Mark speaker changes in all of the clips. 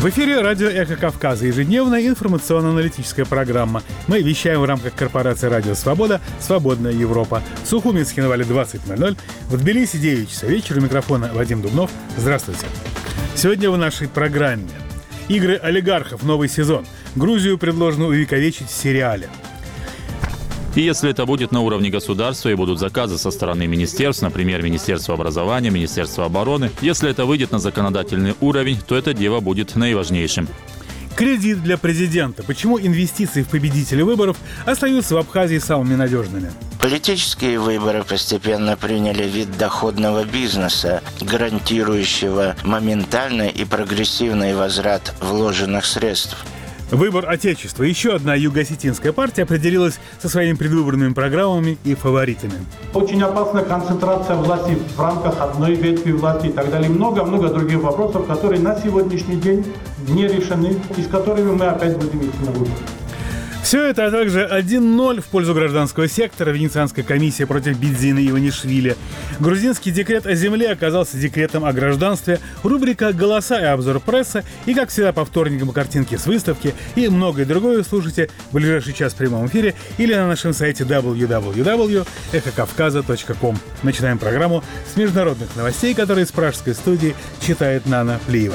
Speaker 1: В эфире радио «Эхо Кавказа», ежедневная информационно-аналитическая программа. Мы вещаем в рамках корпорации «Радио Свобода», «Свободная Европа». В Сухуминске на Вале 20:00, в Тбилиси 9 часов вечера. У микрофона Вадим Дубнов. Здравствуйте. Сегодня в нашей программе «Игры олигархов. Новый сезон». Грузию предложено увековечить в сериале.
Speaker 2: И если это будет на уровне государства и будут заказы со стороны министерств, например, Министерства образования, Министерства обороны, если это выйдет на законодательный уровень, то это дело будет наиважнейшим.
Speaker 1: Кредит для президента. Почему инвестиции в победителей выборов остаются в Абхазии самыми надежными?
Speaker 3: Политические выборы постепенно приняли вид доходного бизнеса, гарантирующего моментальный и прогрессивный возврат вложенных средств.
Speaker 1: Выбор Отечества. Еще одна юго-осетинская партия определилась со своими предвыборными программами и фаворитами.
Speaker 4: Очень опасна концентрация власти в рамках одной ветви власти и так далее. Много-много других вопросов, которые на сегодняшний день не решены и с которыми мы опять будем идти на выборы.
Speaker 1: Все это, а также 1-0 в пользу гражданского сектора, Венецианская комиссия против Бидзины Иванишвили. Грузинский декрет о земле оказался декретом о гражданстве, рубрика «Голоса» и обзор прессы, и, как всегда, по вторникам картинки с выставки и многое другое слушайте в ближайший час в прямом эфире или на нашем сайте www.эхокавказа.ком. Начинаем программу с международных новостей, которые из пражской студии читает Нана Плиева.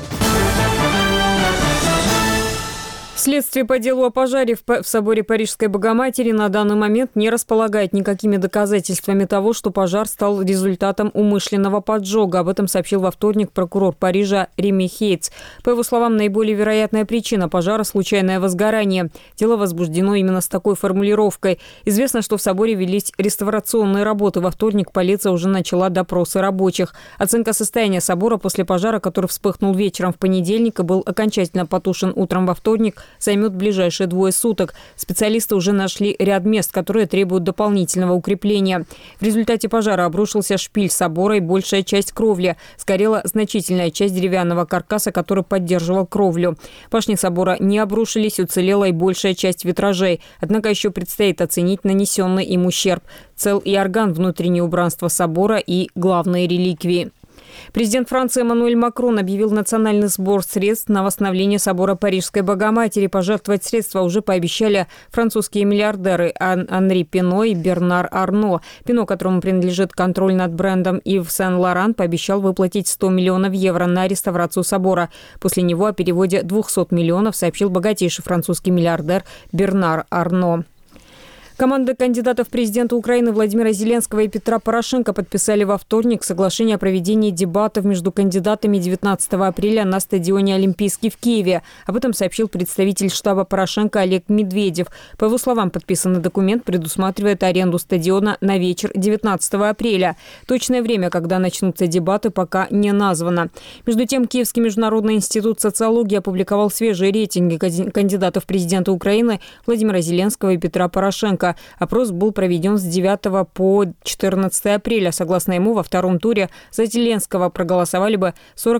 Speaker 5: Следствие по делу о пожаре в соборе Парижской Богоматери на данный момент не располагает никакими доказательствами того, что пожар стал результатом умышленного поджога. Об этом сообщил во вторник прокурор Парижа Реми Хейтс. По его словам, наиболее вероятная причина пожара – случайное возгорание. Дело возбуждено именно с такой формулировкой. Известно, что в соборе велись реставрационные работы. Во вторник полиция уже начала допросы рабочих. Оценка состояния собора после пожара, который вспыхнул вечером в понедельник и был окончательно потушен утром во вторник, займет ближайшие 2 суток. Специалисты уже нашли ряд мест, которые требуют дополнительного укрепления. В результате пожара обрушился шпиль собора и большая часть кровли. Сгорела значительная часть деревянного каркаса, который поддерживал кровлю. Башни собора не обрушились, уцелела и большая часть витражей. Однако еще предстоит оценить нанесенный им ущерб. Цел и орган внутреннее убранство собора и главные реликвии. Президент Франции Эммануэль Макрон объявил национальный сбор средств на восстановление собора Парижской Богоматери. Пожертвовать средства уже пообещали французские миллиардеры Анри Пино и Бернар Арно. Пино, которому принадлежит контроль над брендом Ив Сен-Лоран, пообещал выплатить 100 миллионов евро на реставрацию собора. После него о переводе 200 миллионов сообщил богатейший французский миллиардер Бернар Арно. Команда кандидатов в президенты Украины Владимира Зеленского и Петра Порошенко подписали во вторник соглашение о проведении дебатов между кандидатами 19 апреля на стадионе «Олимпийский» в Киеве. Об этом сообщил представитель штаба Порошенко Олег Медведев. По его словам, подписанный документ предусматривает аренду стадиона на вечер 19 апреля. Точное время, когда начнутся дебаты, пока не названо. Между тем, Киевский международный институт социологии опубликовал свежие рейтинги кандидатов в президенты Украины Владимира Зеленского и Петра Порошенко. Опрос был проведен с 9 по 14 апреля. Согласно ему, во втором туре за Зеленского проголосовали бы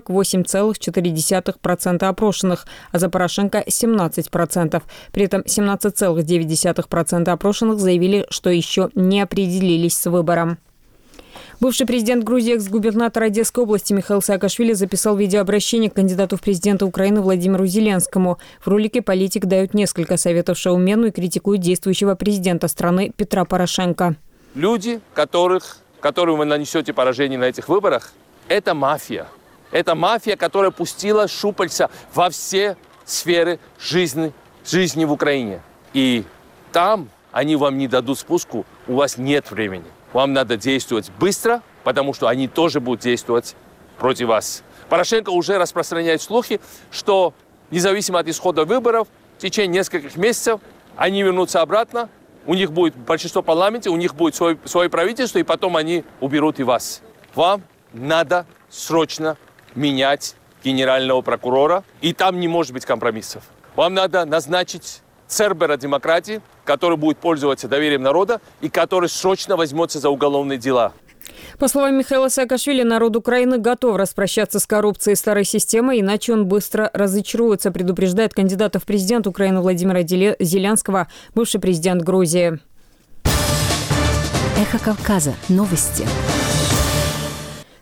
Speaker 5: 48,4% опрошенных, а за Порошенко – 17%. При этом 17,9% опрошенных заявили, что еще не определились с выбором. Бывший президент Грузии, экс-губернатор Одесской области Михаил Саакашвили записал видеообращение к кандидату в президенты Украины Владимиру Зеленскому. В ролике политик дает несколько советов шоумену и критикует действующего президента страны Петра Порошенко.
Speaker 6: Люди, которым вы нанесете поражение на этих выборах, это мафия. Это мафия, которая пустила щупальца во все сферы жизни в Украине. И там они вам не дадут спуску, у вас нет времени. Вам надо действовать быстро, потому что они тоже будут действовать против вас. Порошенко уже распространяет слухи, что независимо от исхода выборов, в течение нескольких месяцев они вернутся обратно, у них будет большинство в парламенте, у них будет свое правительство, и потом они уберут и вас. Вам надо срочно менять генерального прокурора, и там не может быть компромиссов. Вам надо назначить цербера демократии, который будет пользоваться доверием народа и который срочно возьмется за уголовные дела.
Speaker 5: По словам Михаила Саакашвили, народ Украины готов распрощаться с коррупцией старой системы, иначе он быстро разочаруется, предупреждает кандидат в президенты Украины Владимира Зеленского, бывший президент Грузии.
Speaker 7: Эхо Кавказа. Новости.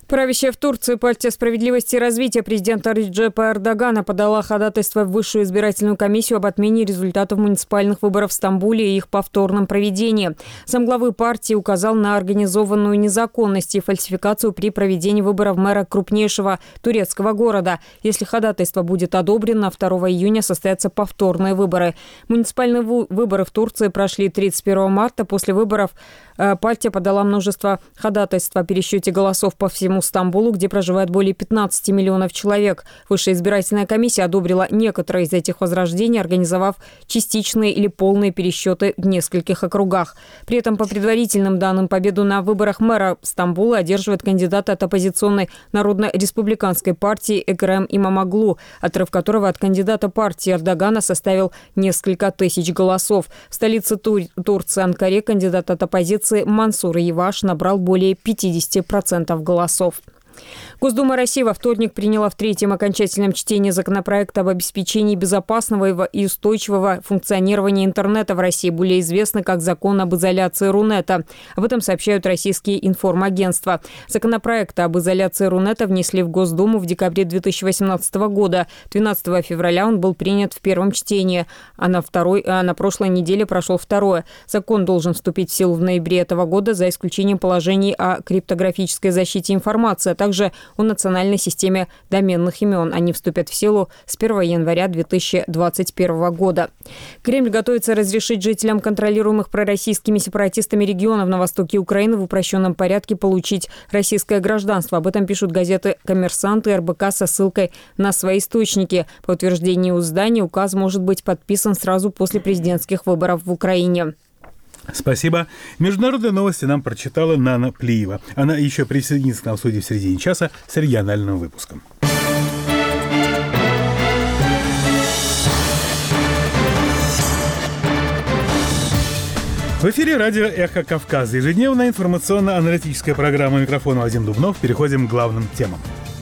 Speaker 5: Правящая в Турции партия справедливости и развития президента Реджепа Эрдогана подала ходатайство в Высшую избирательную комиссию об отмене результатов муниципальных выборов в Стамбуле и их повторном проведении. Замглавы партии указал на организованную незаконность и фальсификацию при проведении выборов мэра крупнейшего турецкого города. Если ходатайство будет одобрено, 2 июня состоятся повторные выборы. Муниципальные выборы в Турции прошли 31 марта. После выборов партия подала множество ходатайств о пересчете голосов по всему Стамбулу, где проживает более 15 миллионов человек. Высшая избирательная комиссия одобрила некоторые из этих возрождений, организовав частичные или полные пересчеты в нескольких округах. При этом, по предварительным данным, победу на выборах мэра Стамбула одерживает кандидат от оппозиционной Народно-республиканской партии Экрем Имамоглу, отрыв которого от кандидата партии Эрдогана составил несколько тысяч голосов. В столице Турции Анкаре кандидат от оппозиции Мансур Яваш набрал более 50% голосов. Госдума России во вторник приняла в третьем окончательном чтении законопроект об обеспечении безопасного и устойчивого функционирования интернета в России, более известный как закон об изоляции Рунета. Об этом сообщают российские информагентства. Законопроект об изоляции Рунета внесли в Госдуму в декабре 2018 года. 12 февраля он был принят в первом чтении, а на прошлой неделе прошел второе. Закон должен вступить в силу в ноябре этого года, за исключением положений о криптографической защите информации, а также о национальной системе доменных имен. Они вступят в силу с 1 января 2021 года. Кремль готовится разрешить жителям контролируемых пророссийскими сепаратистами регионов на востоке Украины в упрощенном порядке получить российское гражданство. Об этом пишут газеты «Коммерсант» и РБК со ссылкой на свои источники. По утверждению издания, указ может быть подписан сразу после президентских выборов в Украине.
Speaker 1: Спасибо. Международные новости нам прочитала Нана Плиева. Она еще присоединится к нам в студии в середине часа с региональным выпуском. В эфире радио «Эхо Кавказа». Ежедневная информационно-аналитическая программа. Микрофон Вадим Дубнов. Переходим к главным темам.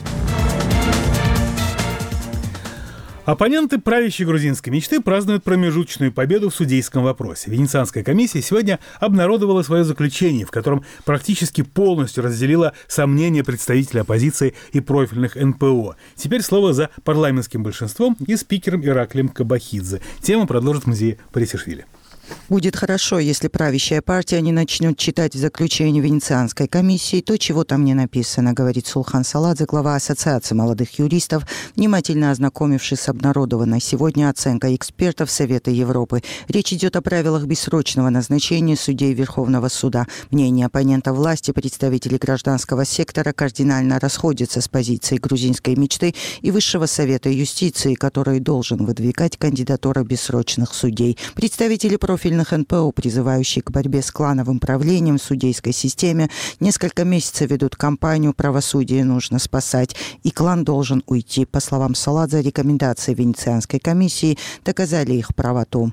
Speaker 1: Оппоненты правящей грузинской мечты празднуют промежуточную победу в судейском вопросе. Венецианская комиссия сегодня обнародовала свое заключение, в котором практически полностью разделила сомнения представителей оппозиции и профильных НПО. Теперь слово за парламентским большинством и спикером Ираклием Кабахидзе. Тему продолжит музей Парисишвили.
Speaker 7: Будет хорошо, если правящая партия не начнет читать в заключении Венецианской комиссии то, чего там не написано, говорит Сулхан Саладзе, глава Ассоциации молодых юристов, внимательно ознакомившись с обнародованной сегодня оценкой экспертов Совета Европы. Речь идет о правилах бессрочного назначения судей Верховного суда. Мнения оппонентов власти, представителей гражданского сектора кардинально расходятся с позицией грузинской мечты и Высшего Совета юстиции, который должен выдвигать кандидатуры бессрочных судей. Представители профильных НПО, призывающие к борьбе с клановым правлением в судейской системе, несколько месяцев ведут кампанию «Правосудие нужно спасать», и клан должен уйти. По словам Саладзе, рекомендации Венецианской комиссии доказали их правоту.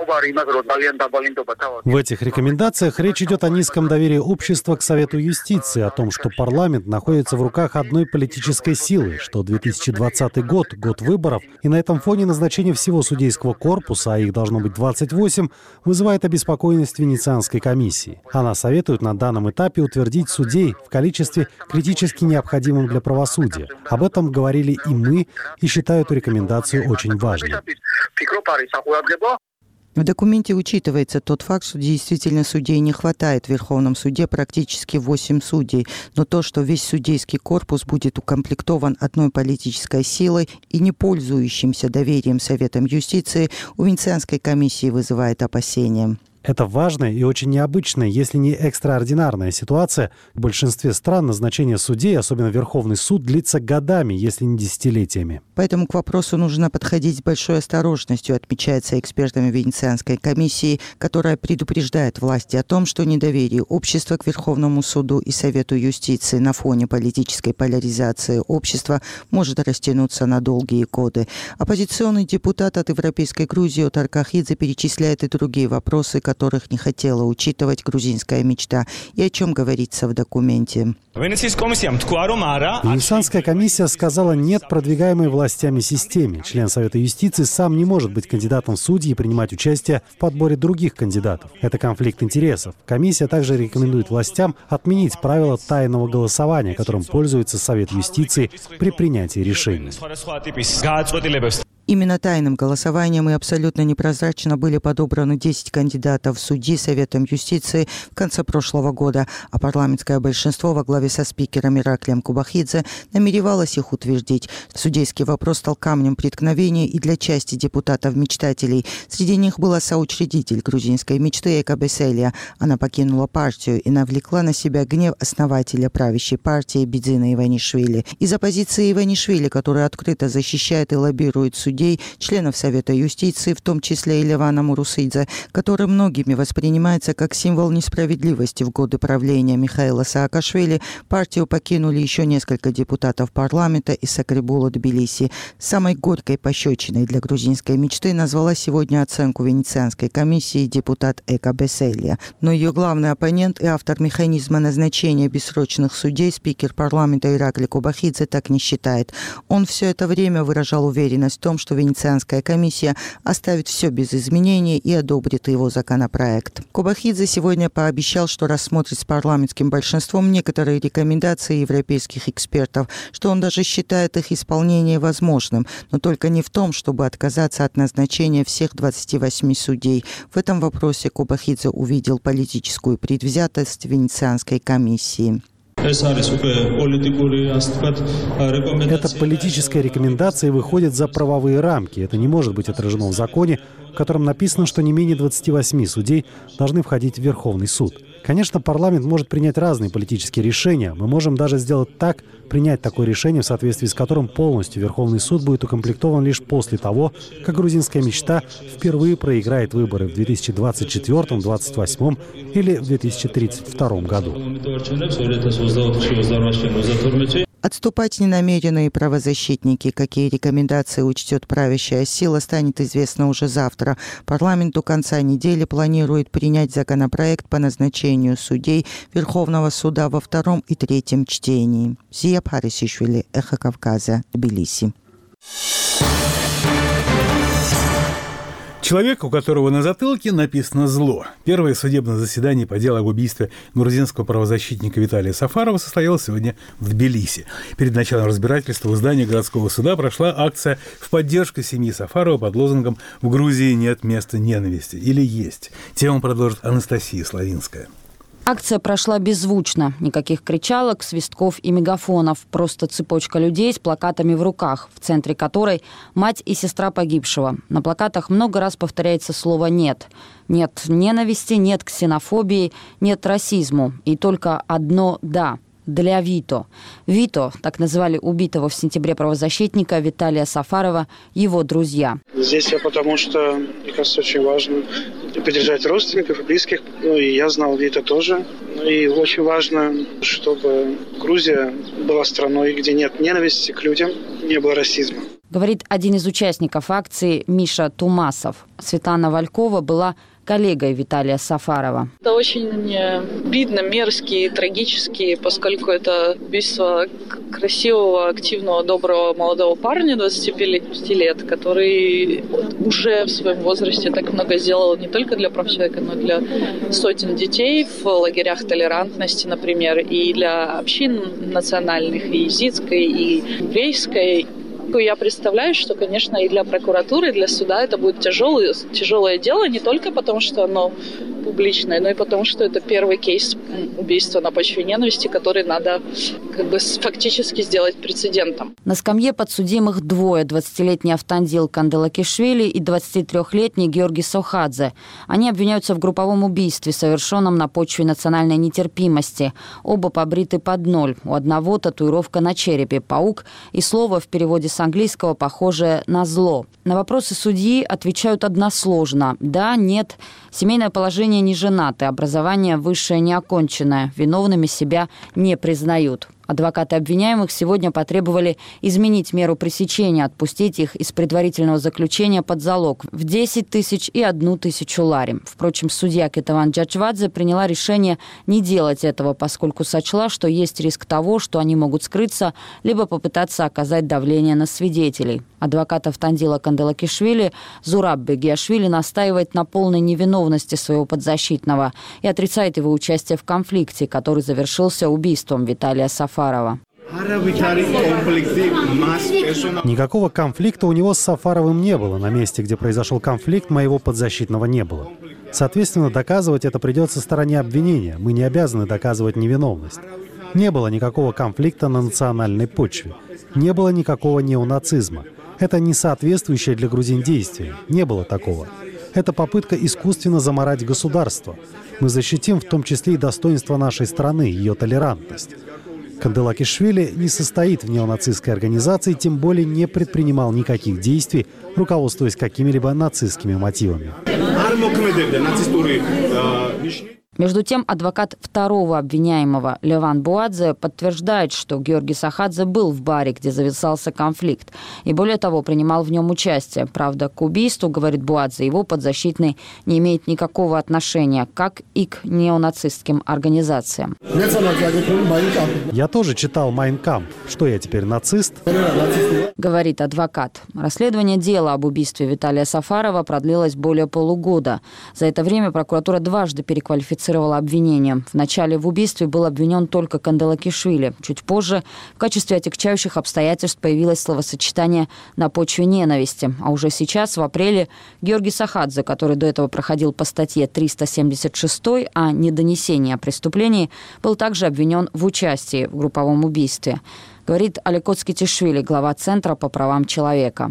Speaker 8: В этих рекомендациях речь идет о низком доверии общества к Совету юстиции, о том, что парламент находится в руках одной политической силы, что 2020 год – год выборов, и на этом фоне назначение всего судейского корпуса, а их должно быть 28, вызывает обеспокоенность Венецианской комиссии. Она советует на данном этапе утвердить судей в количестве критически необходимым для правосудия. Об этом говорили и мы, и считаю эту рекомендацию очень важной.
Speaker 7: В документе учитывается тот факт, что действительно судей не хватает. В Верховном суде практически 8 судей. Но то, что весь судейский корпус будет укомплектован одной политической силой и не пользующимся доверием Советом юстиции, у Венецианской комиссии вызывает опасения.
Speaker 8: Это важная и очень необычная, если не экстраординарная ситуация. В большинстве стран назначение судей, особенно Верховный суд, длится годами, если не десятилетиями.
Speaker 7: Поэтому к вопросу нужно подходить с большой осторожностью, отмечается экспертами Венецианской комиссии, которая предупреждает власти о том, что недоверие общества к Верховному суду и Совету юстиции на фоне политической поляризации общества может растянуться на долгие годы. Оппозиционный депутат от Европейской Грузии Отар Кахидзе перечисляет и другие вопросы, которые которых не хотела учитывать грузинская мечта и о чем говорится в документе.
Speaker 8: Венецианская комиссия сказала «нет» продвигаемой властями системе. Член Совета юстиции сам не может быть кандидатом в судьи и принимать участие в подборе других кандидатов. Это конфликт интересов. Комиссия также рекомендует властям отменить правила тайного голосования, которым пользуется Совет юстиции при принятии решений.
Speaker 7: Именно тайным голосованием и абсолютно непрозрачно были подобраны 10 кандидатов в судьи Советом юстиции в конце прошлого года, а парламентское большинство во главе со спикером Ираклием Кубахидзе намеревалось их утвердить. Судейский вопрос стал камнем преткновения и для части депутатов-мечтателей. Среди них была соучредитель грузинской мечты Эка Беселия. Она покинула партию и навлекла на себя гнев основателя правящей партии Бидзина Иванишвили. Из-за позиции Иванишвили, который открыто защищает и лоббирует судей, членов Совета юстиции, в том числе и Левана Мурусидзе, который многими воспринимается как символ несправедливости в годы правления Михаила Саакашвили, партию покинули еще несколько депутатов парламента из Сакрибула Тбилиси. Самой горькой пощечиной для грузинской мечты назвала сегодня оценку Венецианской комиссии депутат Эка Беселия. Но ее главный оппонент и автор механизма назначения бессрочных судей, спикер парламента Иракли Кубахидзе, так не считает. Он все это время выражал уверенность в том, что Венецианская комиссия оставит все без изменений и одобрит его законопроект. Кубахидзе сегодня пообещал, что рассмотрит с парламентским большинством некоторые рекомендации европейских экспертов, что он даже считает их исполнение возможным, но только не в том, чтобы отказаться от назначения всех 28 судей. В этом вопросе Кубахидзе увидел политическую предвзятость Венецианской комиссии.
Speaker 8: Эта политическая рекомендация выходит за правовые рамки. Это не может быть отражено в законе, в котором написано, что не менее 28 судей должны входить в Верховный суд. Конечно, парламент может принять разные политические решения. Мы можем даже сделать так, принять такое решение, в соответствии с которым полностью Верховный суд будет укомплектован лишь после того, как грузинская мечта впервые проиграет выборы в 2024, 2028 или в 2032 году.
Speaker 7: Отступать не намерены и правозащитники. Какие рекомендации учтет правящая сила, станет известно уже завтра. Парламент до конца недели планирует принять законопроект по назначению судей Верховного суда во втором и третьем чтении. Зия Парисишвили, Эхо Кавказа, Тбилиси.
Speaker 1: Человек, у которого на затылке написано «зло». Первое судебное заседание по делу об убийстве грузинского правозащитника Виталия Сафарова состоялось сегодня в Тбилиси. Перед началом разбирательства в здании городского суда прошла акция в поддержку семьи Сафарова под лозунгом «В Грузии нет места ненависти» или «Есть». Тему продолжит Анастасия Славинская.
Speaker 9: Акция прошла беззвучно. Никаких кричалок, свистков и мегафонов. Просто цепочка людей с плакатами в руках, в центре которой мать и сестра погибшего. На плакатах много раз повторяется слово «нет». Нет ненависти, нет ксенофобии, нет расизму. И только одно «да». Для Вито. Вито, так называли убитого в сентябре правозащитника Виталия Сафарова, его друзья.
Speaker 10: Здесь я потому, что, мне кажется, очень важно поддержать родственников и близких. И я знал Вито тоже. И очень важно, чтобы Грузия была страной, где нет ненависти к людям, не было расизма.
Speaker 9: Говорит один из участников акции Миша Тумасов. Светлана Валькова была коллегой Виталия Сафарова.
Speaker 11: Это очень обидно, мерзкий, трагический, поскольку это убийство красивого, активного, доброго молодого парня 25 лет, который уже в своем возрасте так много сделал не только для прав человека, но и для сотен детей в лагерях толерантности, например, и для общин национальных, и езидской, и еврейской. Я представляю, что, конечно, и для прокуратуры, и для суда это будет тяжелое дело, не только потому, что оно публичное, но и потому, что это первый кейс убийства на почве ненависти, который надо фактически сделать прецедентом.
Speaker 9: На скамье подсудимых двое: 20-летний Автандил Канделакишвили и 23-летний Георгий Сохадзе. Они обвиняются в групповом убийстве, совершенном на почве национальной нетерпимости. Оба побриты под ноль. У одного татуировка на черепе «паук» и слово в переводе с английского похожее на «зло». На вопросы судьи отвечают односложно: да, нет, семейное положение не женаты, образование высшее не оконченное, виновными себя не признают. Адвокаты обвиняемых сегодня потребовали изменить меру пресечения, отпустить их из предварительного заключения под залог в 10 тысяч и 1 тысячу лари. Впрочем, судья Кетаван Джачвадзе приняла решение не делать этого, поскольку сочла, что есть риск того, что они могут скрыться, либо попытаться оказать давление на свидетелей. Адвокат Автандила Канделакишвили Зураб Бегиашвили настаивает на полной невиновности своего подзащитного и отрицает его участие в конфликте, который завершился убийством Виталия Сафарова.
Speaker 8: Никакого конфликта у него с Сафаровым не было. На месте, где произошел конфликт, моего подзащитного не было. Соответственно, доказывать это придется стороне обвинения. Мы не обязаны доказывать невиновность. Не было никакого конфликта на национальной почве. Не было никакого неонацизма. Это не соответствующее для грузин действие. Не было такого. Это попытка искусственно заморать государство. Мы защитим в том числе и достоинство нашей страны, ее толерантность. Канделакишвили не состоит в неонацистской организации, тем более не предпринимал никаких действий, руководствуясь какими-либо нацистскими мотивами.
Speaker 9: Между тем, адвокат второго обвиняемого Леван Буадзе подтверждает, что Георгий Сахадзе был в баре, где завязался конфликт, и более того, принимал в нем участие. Правда, к убийству, говорит Буадзе, его подзащитный не имеет никакого отношения, как и к неонацистским организациям.
Speaker 8: Я тоже читал «Майн кампф». Что я теперь, нацист?
Speaker 9: Говорит адвокат. Расследование дела об убийстве Виталия Сафарова продлилось более полугода. За это время прокуратура дважды переквалифицировала обвинение. Вначале в убийстве был обвинен только Канделакишвили. Чуть позже в качестве отягчающих обстоятельств появилось словосочетание «на почве ненависти». А уже сейчас, в апреле, Георгий Сахадзе, который до этого проходил по статье 376 о недонесении о преступлении, был также обвинен в участии в групповом убийстве. Говорит Аликот Скитишвили, глава Центра по правам человека.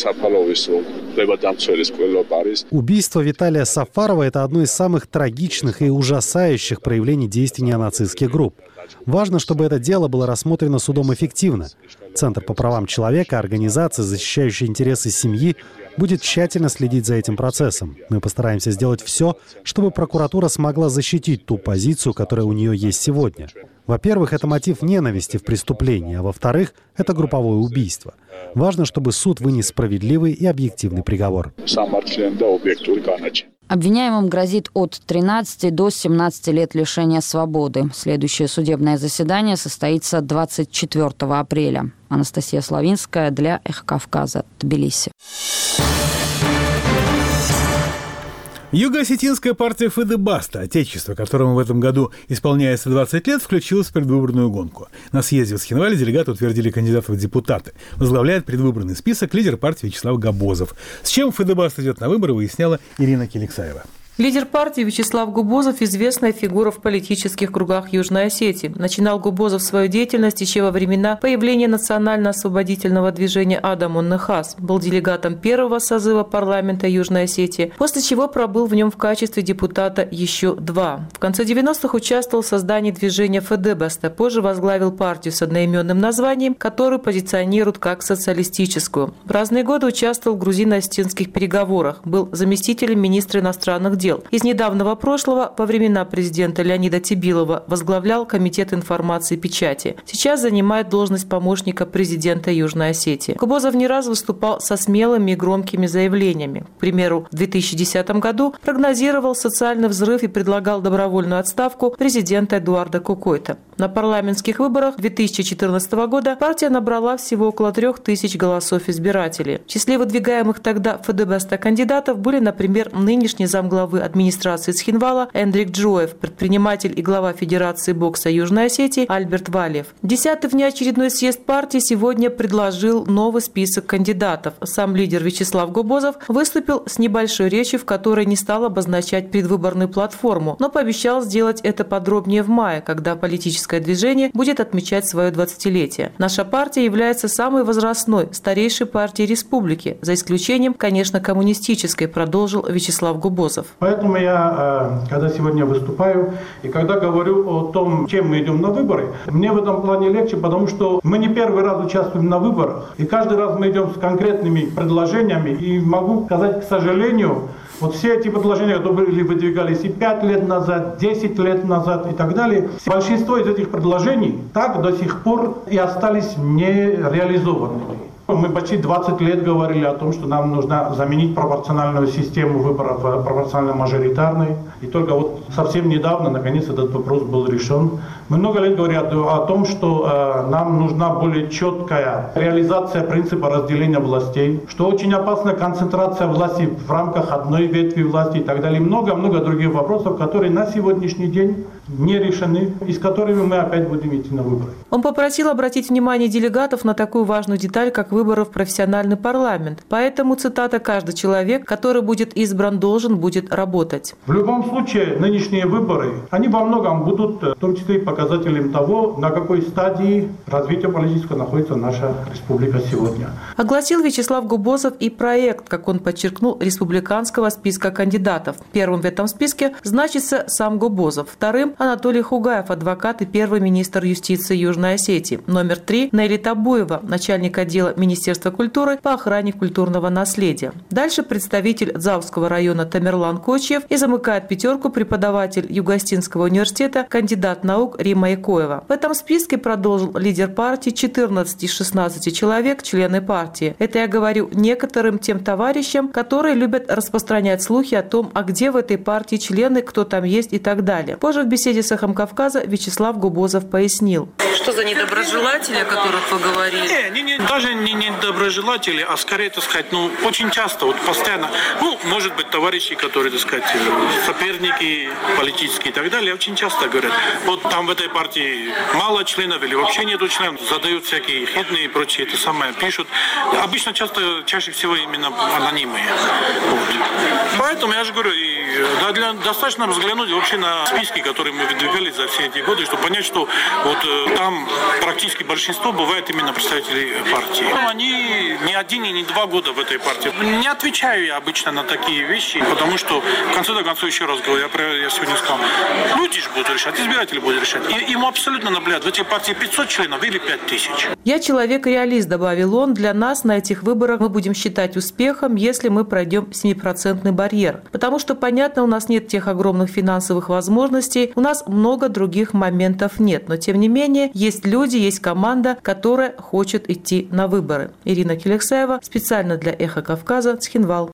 Speaker 8: Убийство Виталия Сафарова – это одно из самых трагичных и ужасающих проявлений действий неонацистских групп. Важно, чтобы это дело было рассмотрено судом эффективно. Центр по правам человека, организация, защищающая интересы семьи, будет тщательно следить за этим процессом. Мы постараемся сделать все, чтобы прокуратура смогла защитить ту позицию, которая у нее есть сегодня. Во-первых, это мотив ненависти в преступлении, а во-вторых, это групповое убийство. Важно, чтобы суд вынес справедливый и объективный приговор.
Speaker 9: Обвиняемым грозит от 13 до 17 лет лишения свободы. Следующее судебное заседание состоится 24 апреля. Анастасия Славинская для «Эхо Кавказа», Тбилиси.
Speaker 1: Юго-осетинская партия ФДБАСТа, отечество, которому в этом году исполняется 20 лет, включилась в предвыборную гонку. На съезде в Схинвале делегаты утвердили кандидатов в депутаты. Возглавляет предвыборный список лидер партии Вячеслав Габозов. С чем ФДБАСТ идет на выборы, выясняла Ирина Келексаева.
Speaker 12: Лидер партии Вячеслав Губозов – известная фигура в политических кругах Южной Осетии. Начинал Губозов свою деятельность еще во времена появления национально-освободительного движения «Адам-он-Нехас». Был делегатом первого созыва парламента Южной Осетии, после чего пробыл в нем в качестве депутата еще 2. В конце 90-х участвовал в создании движения ФДБАСТа, позже возглавил партию с одноименным названием, которую позиционируют как социалистическую. В разные годы участвовал в грузино-осетинских переговорах, был заместителем министра иностранных дел. Из недавнего прошлого, во времена президента Леонида Тибилова, возглавлял Комитет информации и печати. Сейчас занимает должность помощника президента Южной Осетии. Губозов не раз выступал со смелыми и громкими заявлениями. К примеру, в 2010 году прогнозировал социальный взрыв и предлагал добровольную отставку президента Эдуарда Кукойта. На парламентских выборах 2014 года партия набрала всего около 3000 голосов избирателей. В числе выдвигаемых тогда ФДБАСТа кандидатов были, например, нынешний замглавы администрации Схинвала Эндрик Джоев, предприниматель и глава Федерации бокса Южной Осетии Альберт Валиев. 10-й внеочередной съезд партии сегодня предложил новый список кандидатов. Сам лидер Вячеслав Губозов выступил с небольшой речью, в которой не стал обозначать предвыборную платформу, но пообещал сделать это подробнее в мае, когда политическое движение будет отмечать свое 20-летие. Наша партия является самой возрастной, старейшей партией республики, за исключением, конечно, коммунистической, продолжил Вячеслав Губозов.
Speaker 4: Поэтому я, когда сегодня выступаю и когда говорю о том, чем мы идем на выборы, мне в этом плане легче, потому что мы не первый раз участвуем на выборах. И каждый раз мы идем с конкретными предложениями. И могу сказать, к сожалению, вот все эти предложения, которые выдвигались и 5 лет назад, 10 лет назад и так далее, большинство из этих предложений так до сих пор и остались нереализованными. Мы почти 20 лет говорили о том, что нам нужно заменить пропорциональную систему выборов пропорционально-мажоритарной. И только вот совсем недавно, наконец, этот вопрос был решен. Мы много лет говорили о том, что нам нужна более четкая реализация принципа разделения властей, что очень опасна концентрация власти в рамках одной ветви власти и так далее. Много-много других вопросов, которые на сегодняшний день не решены и с которыми мы опять будем идти на выборы.
Speaker 12: Он попросил обратить внимание делегатов на такую важную деталь, как выборы в профессиональный парламент. Поэтому, цитата, «каждый человек, который будет избран, должен будет работать».
Speaker 4: В любом случае, нынешние выборы, они во многом будут, в том числе и показателем того, на какой стадии развития политического находится наша республика сегодня.
Speaker 12: Огласил Вячеслав Губозов и проект, как он подчеркнул, республиканского списка кандидатов. Первым в этом списке значится сам Губозов, вторым – Анатолий Хугаев, адвокат и первый министр юстиции Южной Осетии. Номер 3 – Нелли Табуева, начальник отдела Министерства культуры по охране культурного наследия. Дальше представитель Дзавского района Тамерлан Кочьев и замыкает пятерку преподаватель Юго-Остинского университета, кандидат наук Рима Икоева. В этом списке, продолжил лидер партии, 14 из 16 человек – члены партии. Это я говорю некоторым тем товарищам, которые любят распространять слухи о том, а где в этой партии члены, кто там есть и так далее. Позже в беседе с «Эхом Кавказа» Вячеслав Губозов пояснил.
Speaker 13: Что за недоброжелатели, о которых вы говорили?
Speaker 10: Даже не недоброжелатели, а скорее, так сказать, очень часто, вот постоянно, может быть, товарищи, которые, так сказать, соперники политические и так далее, очень часто говорят, вот там в этой партии мало членов или вообще нету членов, задают всякие хитные и прочие, это самое пишут. Обычно чаще всего именно анонимные. Вот. Поэтому я же говорю, достаточно взглянуть вообще на списки, которые мы выдвигали за все эти годы, чтобы понять, что вот там практически большинство бывает именно представителей партии. Они не 1 и не 2 года в этой партии. Не отвечаю я обычно на такие вещи, потому что в конце концов, еще раз говорю, я сегодня сказал, люди же будут решать, избиратели будут решать. И ему абсолютно наплевать, в этой партии 500 членов или 5000.
Speaker 12: «Я человек-реалист», добавил он, «для нас на этих выборах мы будем считать успехом, если мы пройдем 7% барьер. Потому что, понятно, у нас нет тех огромных финансовых возможностей, у нас много других моментов нет. Но, тем не менее, есть люди, есть команда, которая хочет идти на выборы». Ирина Келексаева, специально для «Эхо Кавказа», Цхинвал.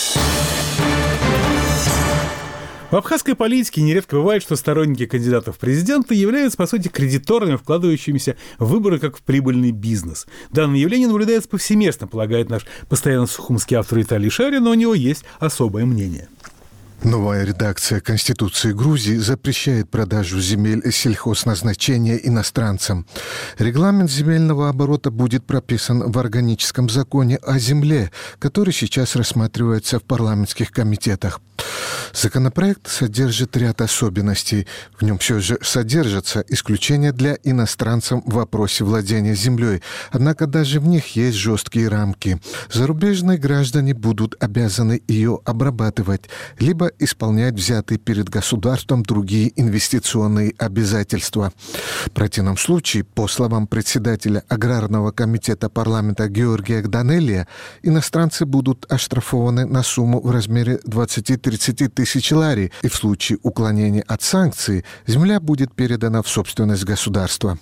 Speaker 1: В абхазской политике нередко бывает, что сторонники кандидатов в президенты являются, по сути, кредиторами, вкладывающимися в выборы как в прибыльный бизнес. Данное явление наблюдается повсеместно, полагает наш постоянно сухумский автор Виталий Шарин, но у него есть особое мнение.
Speaker 14: Новая редакция Конституции Грузии запрещает продажу земель сельхозназначения иностранцам. Регламент земельного оборота будет прописан в органическом законе о земле, который сейчас рассматривается в парламентских комитетах. Законопроект содержит ряд особенностей. В нем все же содержатся исключения для иностранцев в вопросе владения землей. Однако даже в них есть жесткие рамки. Зарубежные граждане будут обязаны ее обрабатывать, либо исполнять взятые перед государством другие инвестиционные обязательства. В противном случае, по словам председателя Аграрного комитета парламента Георгия Гданелия, иностранцы будут оштрафованы на сумму в размере 20-30 тысяч лари, и в случае уклонения от санкций земля будет передана в собственность государства.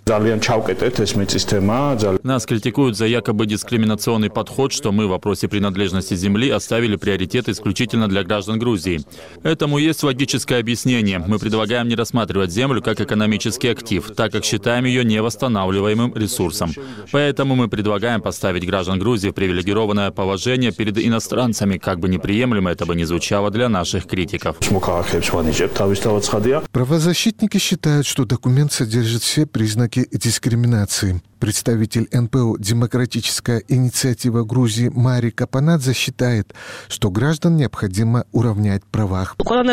Speaker 2: Нас критикуют за якобы дискриминационный подход, что мы в вопросе принадлежности земли оставили приоритет исключительно для граждан Грузии. Этому есть логическое объяснение. Мы предлагаем не рассматривать землю как экономический актив, так как считаем ее невосстанавливаемым ресурсом. Поэтому мы предлагаем поставить граждан Грузии в привилегированное положение перед иностранцами, как бы неприемлемо это бы ни звучало для наших критиков.
Speaker 14: Правозащитники считают, что документ содержит все признаки дискриминации. Представитель НПО «Демократическая инициатива Грузии» Мари Капанадзе считает, что граждан необходимо уравнять права. островах.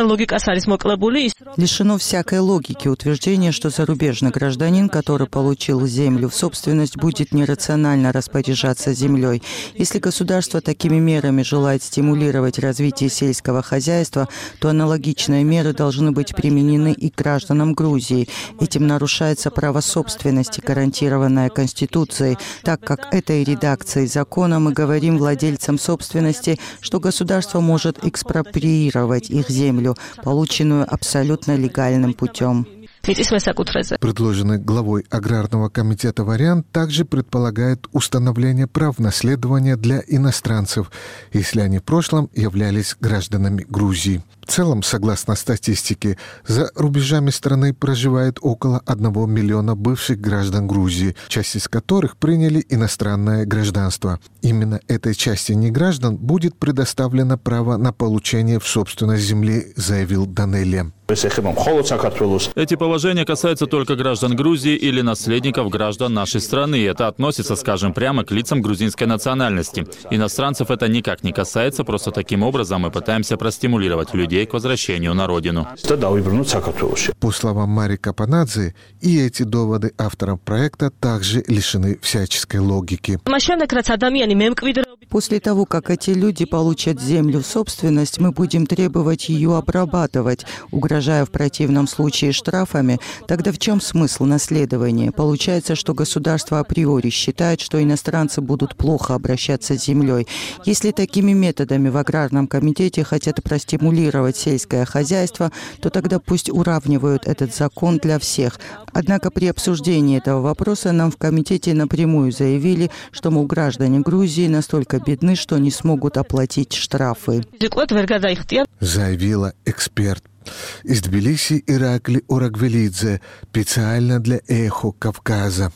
Speaker 7: Лишено всякой логики утверждение, что зарубежный гражданин, который получил землю в собственность, будет нерационально распоряжаться землей. Если государство такими мерами желает стимулировать развитие сельского хозяйства, то аналогичные меры должны быть применены и к гражданам Грузии. Этим нарушается право собственности, гарантированное Конституцией, так как этой редакцией закона мы говорим владельцам собственности, что государство может экспроприировать их землю, полученную абсолютно легальным путем.
Speaker 14: Предложенный главой Аграрного комитета вариант также предполагает установление прав наследования для иностранцев, если они в прошлом являлись гражданами Грузии. В целом, согласно статистике, за рубежами страны проживает около 1 миллиона бывших граждан Грузии, часть из которых приняли иностранное гражданство. Именно этой части неграждан будет предоставлено право на получение в собственность земли, заявил Данелия.
Speaker 2: Эти положения касаются только граждан Грузии или наследников граждан нашей страны. Это относится, скажем прямо, к лицам грузинской национальности. Иностранцев это никак не касается, просто таким образом мы пытаемся простимулировать людей к возвращению на родину.
Speaker 14: По словам Марика Панадзе, и эти доводы авторов проекта также лишены всяческой логики.
Speaker 7: После того, как эти люди получат землю в собственность, мы будем требовать ее обрабатывать, угрожая в противном случае штрафами. Тогда в чем смысл наследования? Получается, что государство априори считает, что иностранцы будут плохо обращаться с землей. Если такими методами в Аграрном комитете хотят простимулировать сельское хозяйство, то тогда пусть уравнивают этот закон для всех. Однако при обсуждении этого вопроса нам в комитете напрямую заявили, что, мол, граждане Грузии настолько бедны, что не смогут оплатить штрафы.
Speaker 14: Заявила эксперт. Из Тбилиси Иракли Орагвелидзе, специально для «Эхо Кавказа».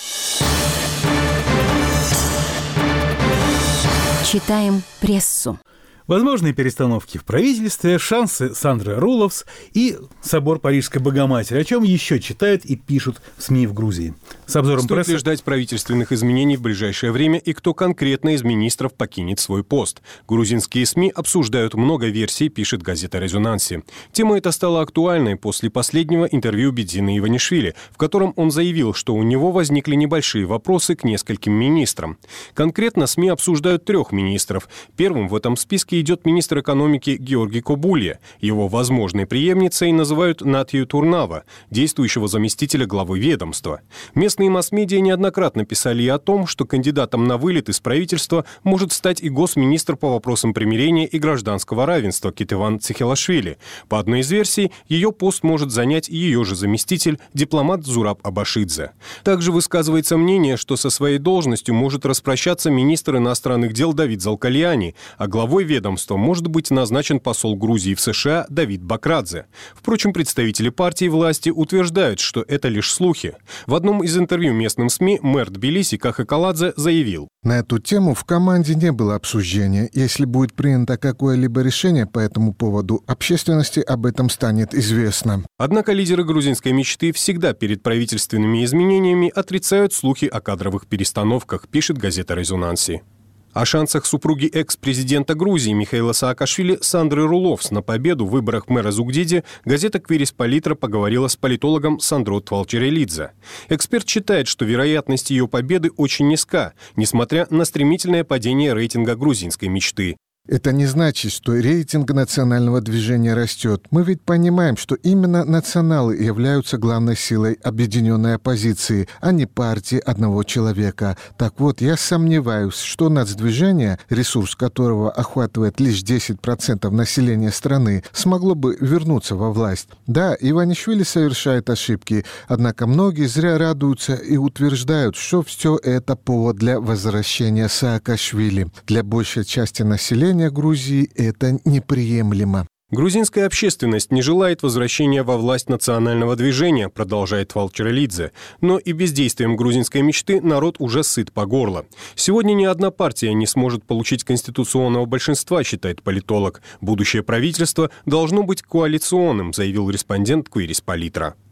Speaker 15: Читаем прессу.
Speaker 1: Возможные перестановки в правительстве, шансы Сандры Руловс и собор Парижской Богоматери, о чем еще читают и пишут в СМИ в Грузии. С обзором
Speaker 16: Стоит
Speaker 1: прессы.
Speaker 16: ли ждать правительственных изменений в ближайшее время и кто конкретно из министров покинет свой пост? Грузинские СМИ обсуждают много версий, пишет газета «Резонанси». Тема эта стала актуальной после последнего интервью Бедзины Иванишвили, в котором он заявил, что у него возникли небольшие вопросы к нескольким министрам. Конкретно СМИ обсуждают 3 министров. Первым в этом списке идет министр экономики Георгий Кобулья. Его возможной преемницей называют Натью Турнава, действующего заместителя главы ведомства. Местные масс-медиа неоднократно писали и о том, что кандидатом на вылет из правительства может стать и госминистр по вопросам примирения и гражданского равенства Кетеван Цехелашвили. По одной из версий, ее пост может занять и ее же заместитель, дипломат Зураб Абашидзе. Также высказывается мнение, что со своей должностью может распрощаться министр иностранных дел Давид Залкальяни, а главой ведомства может быть назначен посол Грузии в США Давид Бакрадзе. Впрочем, представители партии власти утверждают, что это лишь слухи. В одном из интервью местным СМИ мэр Тбилиси Кахакаладзе заявил:
Speaker 14: На эту тему в команде не было обсуждения. Если будет принято какое-либо решение по этому поводу, общественности об этом станет известно.
Speaker 16: Однако лидеры грузинской мечты всегда перед правительственными изменениями отрицают слухи о кадровых перестановках, пишет газета «Резонанси». О шансах супруги экс-президента Грузии Михаила Саакашвили Сандры Руловс на победу в выборах мэра Зугдиди газета «Квирис Политра» поговорила с политологом Сандро Твалчерелидзе. Эксперт считает, что вероятность ее победы очень низка, несмотря на стремительное падение рейтинга грузинской мечты.
Speaker 14: Это не значит, что рейтинг национального движения растет. Мы ведь понимаем, что именно националы являются главной силой объединенной оппозиции, а не партии одного человека. Так вот, я сомневаюсь, что нацдвижение, ресурс которого охватывает лишь 10% населения страны, смогло бы вернуться во власть. Да, Иванишвили совершает ошибки, однако многие зря радуются и утверждают, что все это повод для возвращения Саакашвили. Для большей части населения Грузии это неприемлемо.
Speaker 16: Грузинская общественность не желает возвращения во власть национального движения, продолжает Твалчерелидзе. Но и бездействием грузинской мечты народ уже сыт по горло. Сегодня ни одна партия не сможет получить конституционного большинства, считает политолог. Будущее правительство должно быть коалиционным, заявил респондент Квирис Политра.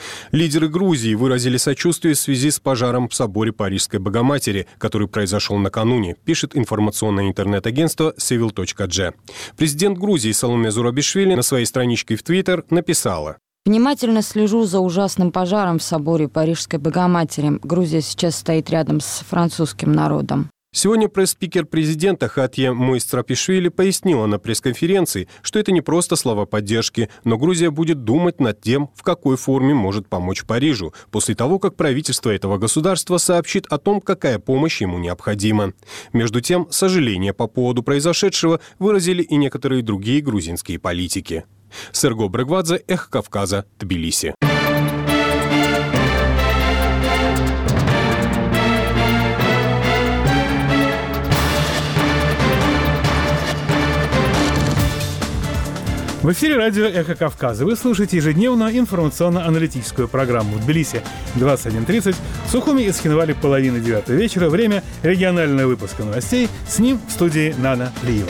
Speaker 16: Лидеры Грузии выразили сочувствие в связи с пожаром в соборе Парижской Богоматери, который произошел накануне, пишет информационное интернет-агентство civil.g. Президент Грузии Саломе Зурабишвили на своей страничке в Твиттер написала:
Speaker 9: «Внимательно слежу за ужасным пожаром в соборе Парижской Богоматери. Грузия сейчас стоит рядом с французским народом».
Speaker 16: Сегодня пресс-спикер президента Хатье Мойстрапишвили пояснила на пресс-конференции, что это не просто слова поддержки, но Грузия будет думать над тем, в какой форме может помочь Парижу, после того, как правительство этого государства сообщит о том, какая помощь ему необходима. Между тем, сожаление по поводу произошедшего выразили и некоторые другие грузинские политики. Серго Брагвадзе, Эхо Кавказа, Тбилиси.
Speaker 1: В эфире радио «Эхо Кавказа». Вы слушаете ежедневную информационно-аналитическую программу в Тбилиси 21:30, в Сухуми и Схинвале 8:30 вечера. Время регионального выпуска новостей. С ним в студии Нана Лиева.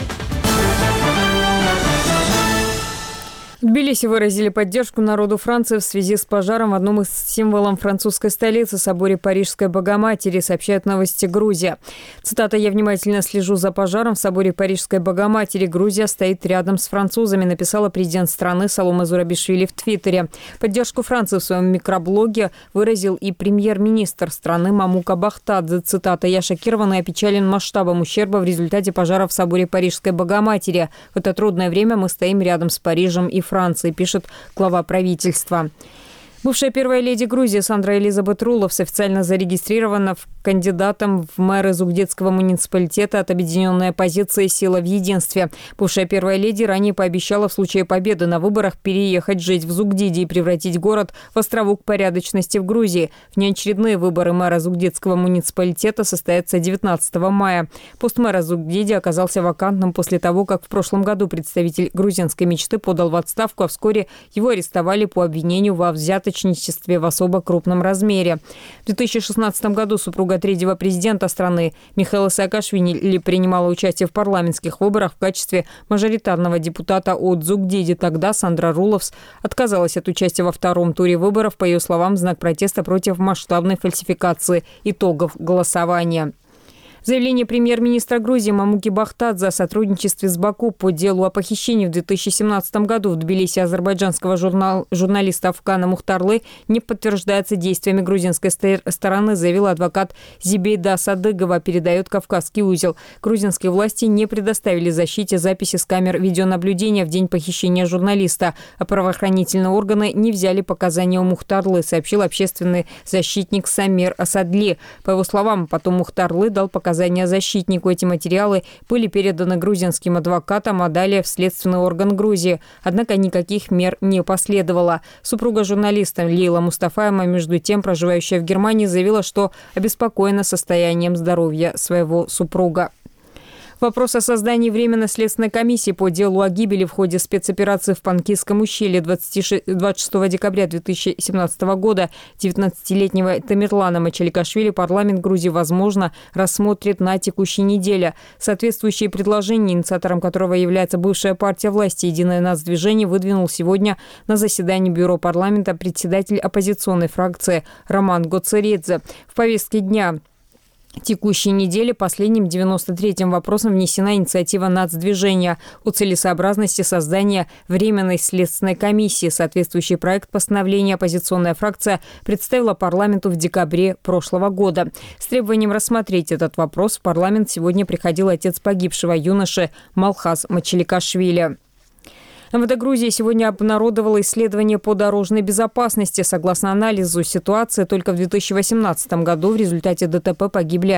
Speaker 5: В Тбилиси выразили поддержку народу Франции в связи с пожаром в одном из символов французской столицы – соборе Парижской Богоматери, сообщают новости «Грузия». Цитата: «Я внимательно слежу за пожаром в соборе Парижской Богоматери. Грузия стоит рядом с французами», написала президент страны Саломе Зурабишвили в Твиттере. Поддержку Франции в своем микроблоге выразил и премьер-министр страны Мамука Бахтадзе. Цитата: «Я шокирован и опечален масштабом ущерба в результате пожара в соборе Парижской Богоматери. В это трудное время мы стоим рядом с Парижем и Франции», пишет глава правительства. Бывшая первая леди Грузии Сандра Элизабет Руловс официально зарегистрирована кандидатом в мэры Зугдидского муниципалитета от объединенной оппозиции «Сила в единстве». Бывшая первая леди ранее пообещала в случае победы на выборах переехать жить в Зугдиде и превратить город в островок порядочности в Грузии. Внеочередные выборы мэра Зугдидского муниципалитета состоятся 19 мая. Пост мэра Зугдиде оказался вакантным после того, как в прошлом году представитель грузинской мечты подал в отставку, а вскоре его арестовали по обвинению во взяточничестве в особо крупном размере. В 2016 году супруга третьего президента страны Михаила Саакашвили принимала участие в парламентских выборах в качестве мажоритарного депутата от Зугдиди. Тогда Сандра Руловс отказалась от участия во втором туре выборов, по ее словам, в знак протеста против масштабной фальсификации итогов голосования. Заявление премьер-министра Грузии Мамуки Бахтадзе о сотрудничестве с Баку по делу о похищении в 2017 году в Тбилиси азербайджанского журналиста Афкана Мухтарлы не подтверждается действиями грузинской стороны, заявил адвокат Зибейда Садыгова, передает «Кавказский узел». Грузинские власти не предоставили защите записи с камер видеонаблюдения в день похищения журналиста, а правоохранительные органы не взяли показания у Мухтарлы, сообщил общественный защитник Самир Асадли. По его словам, потом Мухтарлы дал показания защитнику. Эти материалы были переданы грузинским адвокатам, а далее в следственный орган Грузии. Однако никаких мер не последовало. Супруга журналиста Лейла Мустафаева, между тем, проживающая в Германии, заявила, что обеспокоена состоянием здоровья своего супруга. Вопрос о создании Временной следственной комиссии по делу о гибели в ходе спецоперации в Панкисском ущелье 26 декабря 2017 года 19-летнего Тамерлана Мачаликашвили парламент Грузии, возможно, рассмотрит на текущей неделе. Соответствующие предложения, инициатором которого является бывшая партия власти «Единое нацдвижение», выдвинул сегодня на заседании бюро парламента председатель оппозиционной фракции Роман Гоцередзе. В повестке дня текущей недели последним 93-м вопросом внесена инициатива нацдвижения о целесообразности создания Временной следственной комиссии. Соответствующий проект постановления оппозиционная фракция представила парламенту в декабре прошлого года. С требованием рассмотреть этот вопрос в парламент сегодня приходил отец погибшего юноши Малхаз Мачаликашвили. МВД Грузии сегодня обнародовало исследование по дорожной безопасности. Согласно анализу ситуации, только в 2018 году в результате ДТП погибли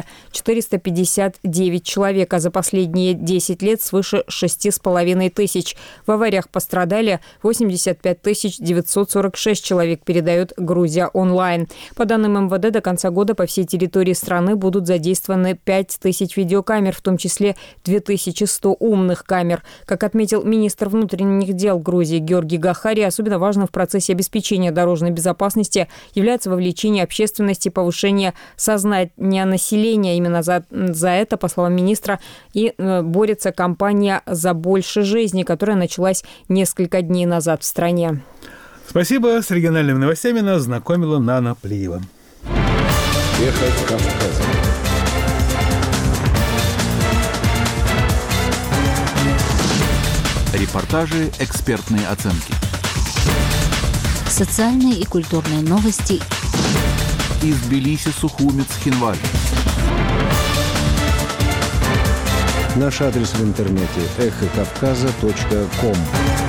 Speaker 5: 459 человек, а за последние 10 лет свыше 6,5 тысяч. В авариях пострадали 85 946 человек, передает Грузия онлайн. По данным МВД, до конца года по всей территории страны будут задействованы 5000 видеокамер, в том числе 2100 умных камер. Как отметил министр внутренних дел Грузии Георгий Гахари, особенно важным в процессе обеспечения дорожной безопасности является вовлечение общественности, повышение сознания населения. Именно за это, по словам министра, и борется кампания «За больше жизни», которая началась несколько дней назад в стране.
Speaker 1: Спасибо. С региональными новостями нас знакомила Нана Плиева.
Speaker 17: Эхо Кавказа. Репортажи, экспертные оценки.
Speaker 15: Социальные и культурные новости.
Speaker 17: Из Тбилиси, Сухуми, Цхинвали.
Speaker 18: Наш адрес в интернете эхокавказа.ком.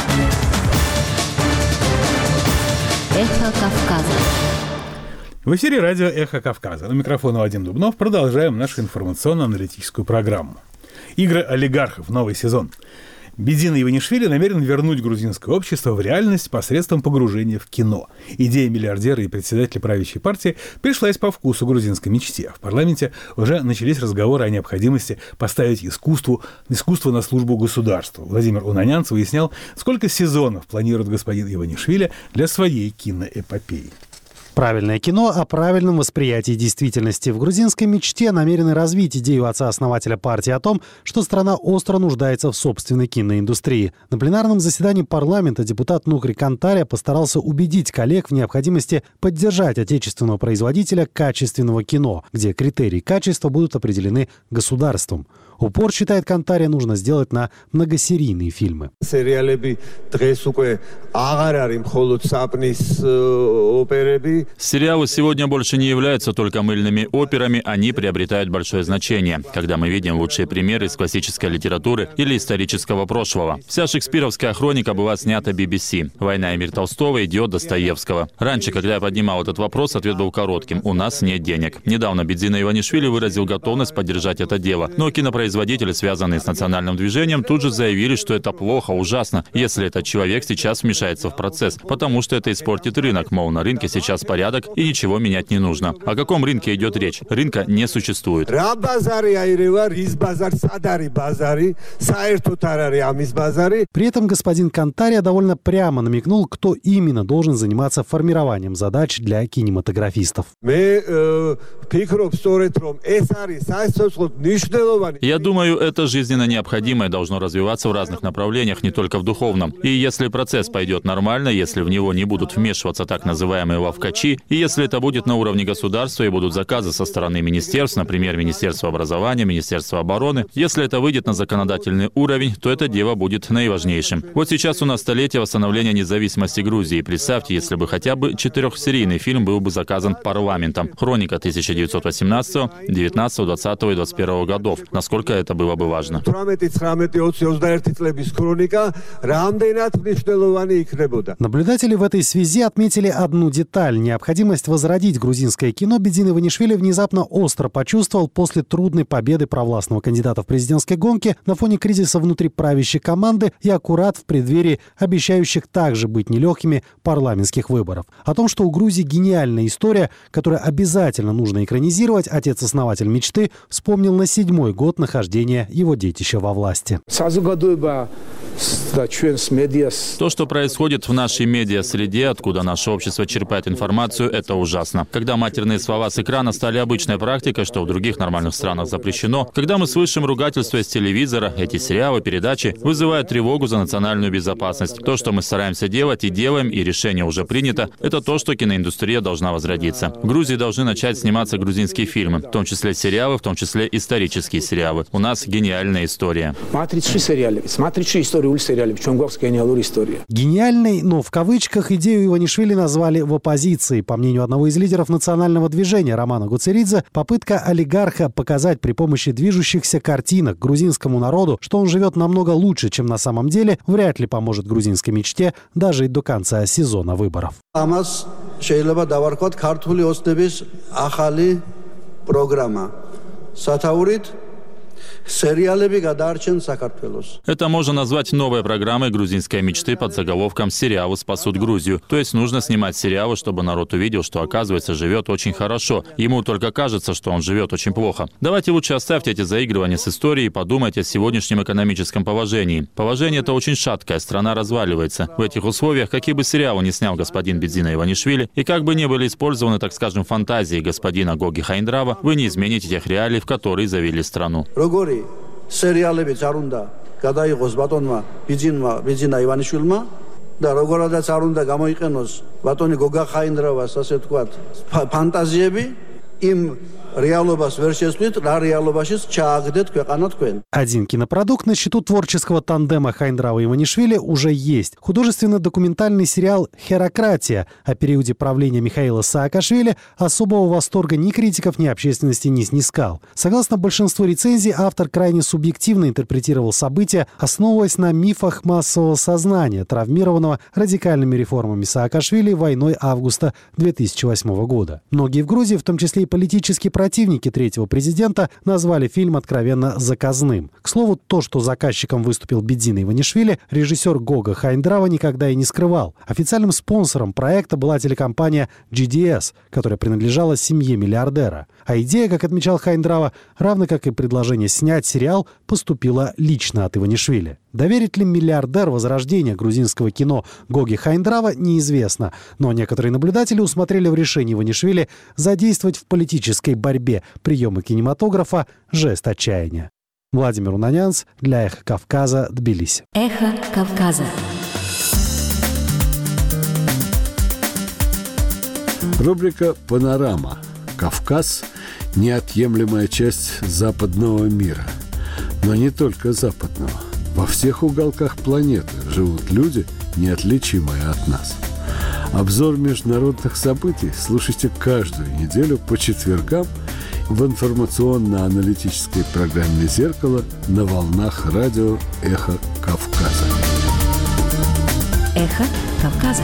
Speaker 15: Эхо Кавказа.
Speaker 1: В эфире радио «Эхо Кавказа». На микрофоне Вадим Дубнов. Продолжаем нашу информационно-аналитическую программу. Игры олигархов. Новый сезон. Бедзина Иванишвили намерен вернуть грузинское общество в реальность посредством погружения в кино. Идея миллиардера и председателя правящей партии пришлась по вкусу грузинской мечте. В парламенте уже начались разговоры о необходимости поставить искусство на службу государству. Владимир Унанянц выяснял, сколько сезонов планирует господин Иванишвили для своей киноэпопеи.
Speaker 8: Правильное кино о правильном восприятии действительности. В грузинской мечте намерены развить идею отца-основателя партии о том, что страна остро нуждается в собственной киноиндустрии. На пленарном заседании парламента депутат Нухри Кантария постарался убедить коллег в необходимости поддержать отечественного производителя качественного кино, где критерии качества будут определены государством. Упор, считает Кантария, нужно сделать на многосерийные фильмы.
Speaker 2: Сериалы сегодня больше не являются только мыльными операми, они приобретают большое значение, когда мы видим лучшие примеры из классической литературы или исторического прошлого. Вся шекспировская хроника была снята BBC. «Война и мир» Толстого, «Идиот» Достоевского. Раньше, когда я поднимал этот вопрос, ответ был коротким: у нас нет денег. Недавно Бедзина Иванишвили выразил готовность поддержать это дело, но кинопроизводители, связанные с национальным движением, тут же заявили, что это плохо, ужасно, если этот человек сейчас вмешается в процесс, потому что это испортит рынок, мол, на рынке сейчас порядок и ничего менять не нужно. О каком рынке идет речь? Рынка не существует.
Speaker 8: При этом господин Кантария довольно прямо намекнул, кто именно должен заниматься формированием задач для кинематографистов.
Speaker 2: Я думаю, это жизненно необходимо и должно развиваться в разных направлениях, не только в духовном. И если процесс пойдет нормально, если в него не будут вмешиваться так называемые ловкачи, и если это будет на уровне государства и будут заказы со стороны министерств, например, Министерства образования, Министерства обороны, если это выйдет на законодательный уровень, то это дело будет наиважнейшим. Вот сейчас у нас столетие восстановления независимости Грузии. Представьте, если бы хотя бы 4-серийный фильм был бы заказан парламентом. Хроника 1918, 19, 20 и 21 годов. Насколько это было бы важно.
Speaker 8: Наблюдатели в этой связи отметили одну деталь. Необходимость возродить грузинское кино Бедзин Иванишвили внезапно остро почувствовал после трудной победы провластного кандидата в президентской гонке на фоне кризиса внутри правящей команды и аккурат в преддверии обещающих также быть нелегкими парламентских выборов. О том, что у Грузии гениальная история, которую обязательно нужно экранизировать, отец-основатель мечты вспомнил на 7-й год нахождения его детища во власти.
Speaker 2: То, что происходит в нашей медиа-среде, откуда наше общество черпает информацию, это ужасно. Когда матерные слова с экрана стали обычной практикой, что в других нормальных странах запрещено, когда мы слышим ругательства из телевизора, эти сериалы, передачи вызывают тревогу за национальную безопасность. То, что мы стараемся делать и делаем, и решение уже принято, это то, что киноиндустрия должна возродиться. В Грузии должны начать сниматься грузинские фильмы, в том числе сериалы, в том числе исторические сериалы. У нас гениальная история.
Speaker 8: Гениальной, но в кавычках, идею Иванишвили назвали в оппозиции. По мнению одного из лидеров национального движения Романа Гуцеридзе, попытка олигарха показать при помощи движущихся картинок грузинскому народу, что он живет намного лучше, чем на самом деле, вряд ли поможет грузинской мечте дожить до конца сезона выборов.
Speaker 2: Это можно назвать новой программой грузинской мечты под заголовком «Сериалы спасут Грузию». То есть нужно снимать сериалы, чтобы народ увидел, что, оказывается, живет очень хорошо. Ему только кажется, что он живет очень плохо. Давайте лучше оставьте эти заигрывания с историей и подумайте о сегодняшнем экономическом положении. Положение это очень шаткое, страна разваливается. В этих условиях, какие бы сериалы ни снял господин Бедзина Иванишвили, и как бы не были использованы, так скажем, фантазии господина Гоги Хаиндрава, вы не измените тех реалий, в которые завели страну.
Speaker 19: და როგორადაც არ უნდა გამოიყენოს ბატონი გოგა ხაინდრავას ასე ვთქვათ ფანტაზიები იმ რეალობას ვერ შესვით, რა რეალობაშიც ჩააგდეთ ქვეყანა თქვენ.
Speaker 8: Один кинопродукт на счету творческого тандема Хайндрава и Иванишвили уже есть. Художественно-документальный сериал «Херократия» о периоде правления Михаила Саакашвили особого восторга ни критиков, ни общественности не снискал. Согласно большинству рецензий, автор крайне субъективно интерпретировал события, основываясь на мифах массового сознания, травмированного радикальными реформами Саакашвили войной августа 2008 года. Многие в Грузии, в том числе и политические противники третьего президента, назвали фильм откровенно заказным. К слову, то, что заказчиком выступил Бедзин Иванишвили, режиссер Гога Хайндрава никогда и не скрывал. Официальным спонсором проекта была телекомпания GDS, которая принадлежала семье миллиардера. А идея, как отмечал Хайндрава, равно как и предложение снять сериал, поступила лично от Иванишвили. Доверит ли миллиардер возрождения грузинского кино Гоги Хайндрава, неизвестно. Но некоторые наблюдатели усмотрели в решении Иванишвили задействовать в политической борьбе приемы кинематографа жест отчаяния. Владимир Унанянц для «Эхо Кавказа», Тбилиси.
Speaker 15: «Эхо Кавказа».
Speaker 18: Рубрика «Панорама». Кавказ – неотъемлемая часть западного мира. Но не только западного. Во всех уголках планеты живут люди, неотличимые от нас. Обзор международных событий слушайте каждую неделю по четвергам в информационно-аналитической программе «Зеркало» на волнах радио «Эхо Кавказа».
Speaker 15: «Эхо Кавказа».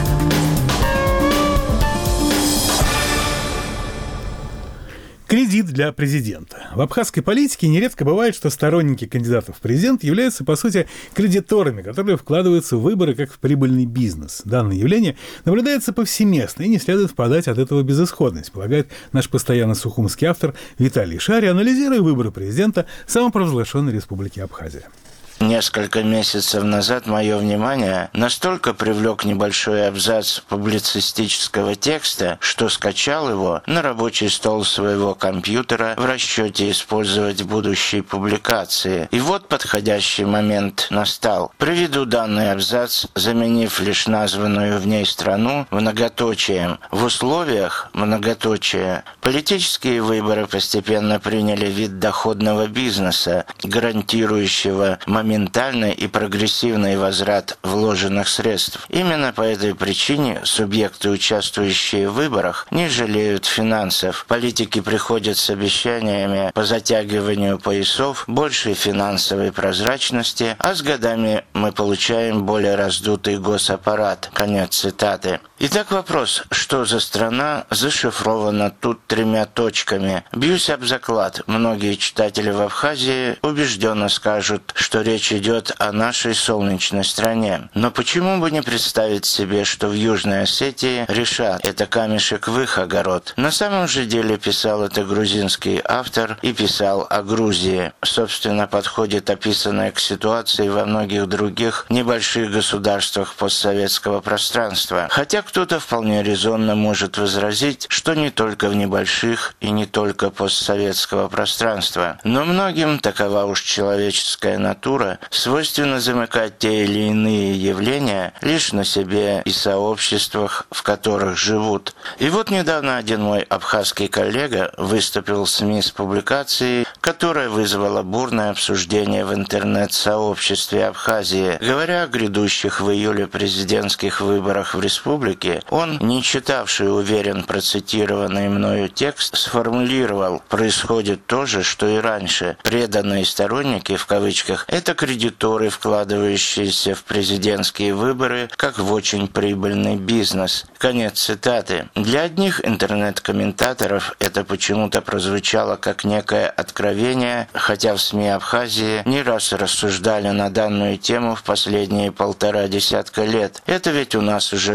Speaker 1: Кредит для президента. В абхазской политике нередко бывает, что сторонники кандидатов в президент являются, по сути, кредиторами, которые вкладываются в выборы как в прибыльный бизнес. Данное явление наблюдается повсеместно, и не следует впадать от этого в безысходность, полагает наш постоянно сухумский автор Виталий Шари, анализируя выборы президента самопровозглашенной Республики Абхазия.
Speaker 3: Несколько месяцев назад мое внимание настолько привлек небольшой абзац публицистического текста, что скачал его на рабочий стол своего компьютера в расчете использовать в будущей публикации. И вот подходящий момент настал. Приведу данный абзац, заменив лишь названную в ней страну многоточием. В условиях многоточия политические выборы постепенно приняли вид доходного бизнеса, гарантирующего моментальный и прогрессивный возврат вложенных средств. Именно по этой причине субъекты, участвующие в выборах, не жалеют финансов. Политики приходят с обещаниями по затягиванию поясов, большей финансовой прозрачности, а с годами мы получаем более раздутый госаппарат. Конец цитаты. Итак, вопрос, что за страна зашифрована тут 3 точками. Бьюсь об заклад, многие читатели в Абхазии убежденно скажут, что речь идет о нашей солнечной стране. Но почему бы не представить себе, что в Южной Осетии решат, это камешек в их огород. На самом же деле писал это грузинский автор и писал о Грузии. Собственно, подходит описанное к ситуации во многих других небольших государствах постсоветского пространства. Хотя кто-то вполне резонно может возразить, что не только в небольших и не только постсоветского пространства. Но многим, такова уж человеческая натура, свойственно замыкать те или иные явления лишь на себе и сообществах, в которых живут. И вот недавно один мой абхазский коллега выступил в СМИ с публикацией, которая вызвала бурное обсуждение в интернет-сообществе Абхазии. Говоря о грядущих в июле президентских выборах в республике, он, не читавший, уверен, процитированный мною текст, сформулировал: происходит то же, что и раньше. Преданные сторонники, в кавычках, это кредиторы, вкладывающиеся в президентские выборы, как в очень прибыльный бизнес. Конец цитаты. Для одних интернет-комментаторов это почему-то прозвучало как некое откровение, хотя в СМИ Абхазии не раз рассуждали на данную тему в последние 1,5 десятка лет. Это ведь у нас уже 6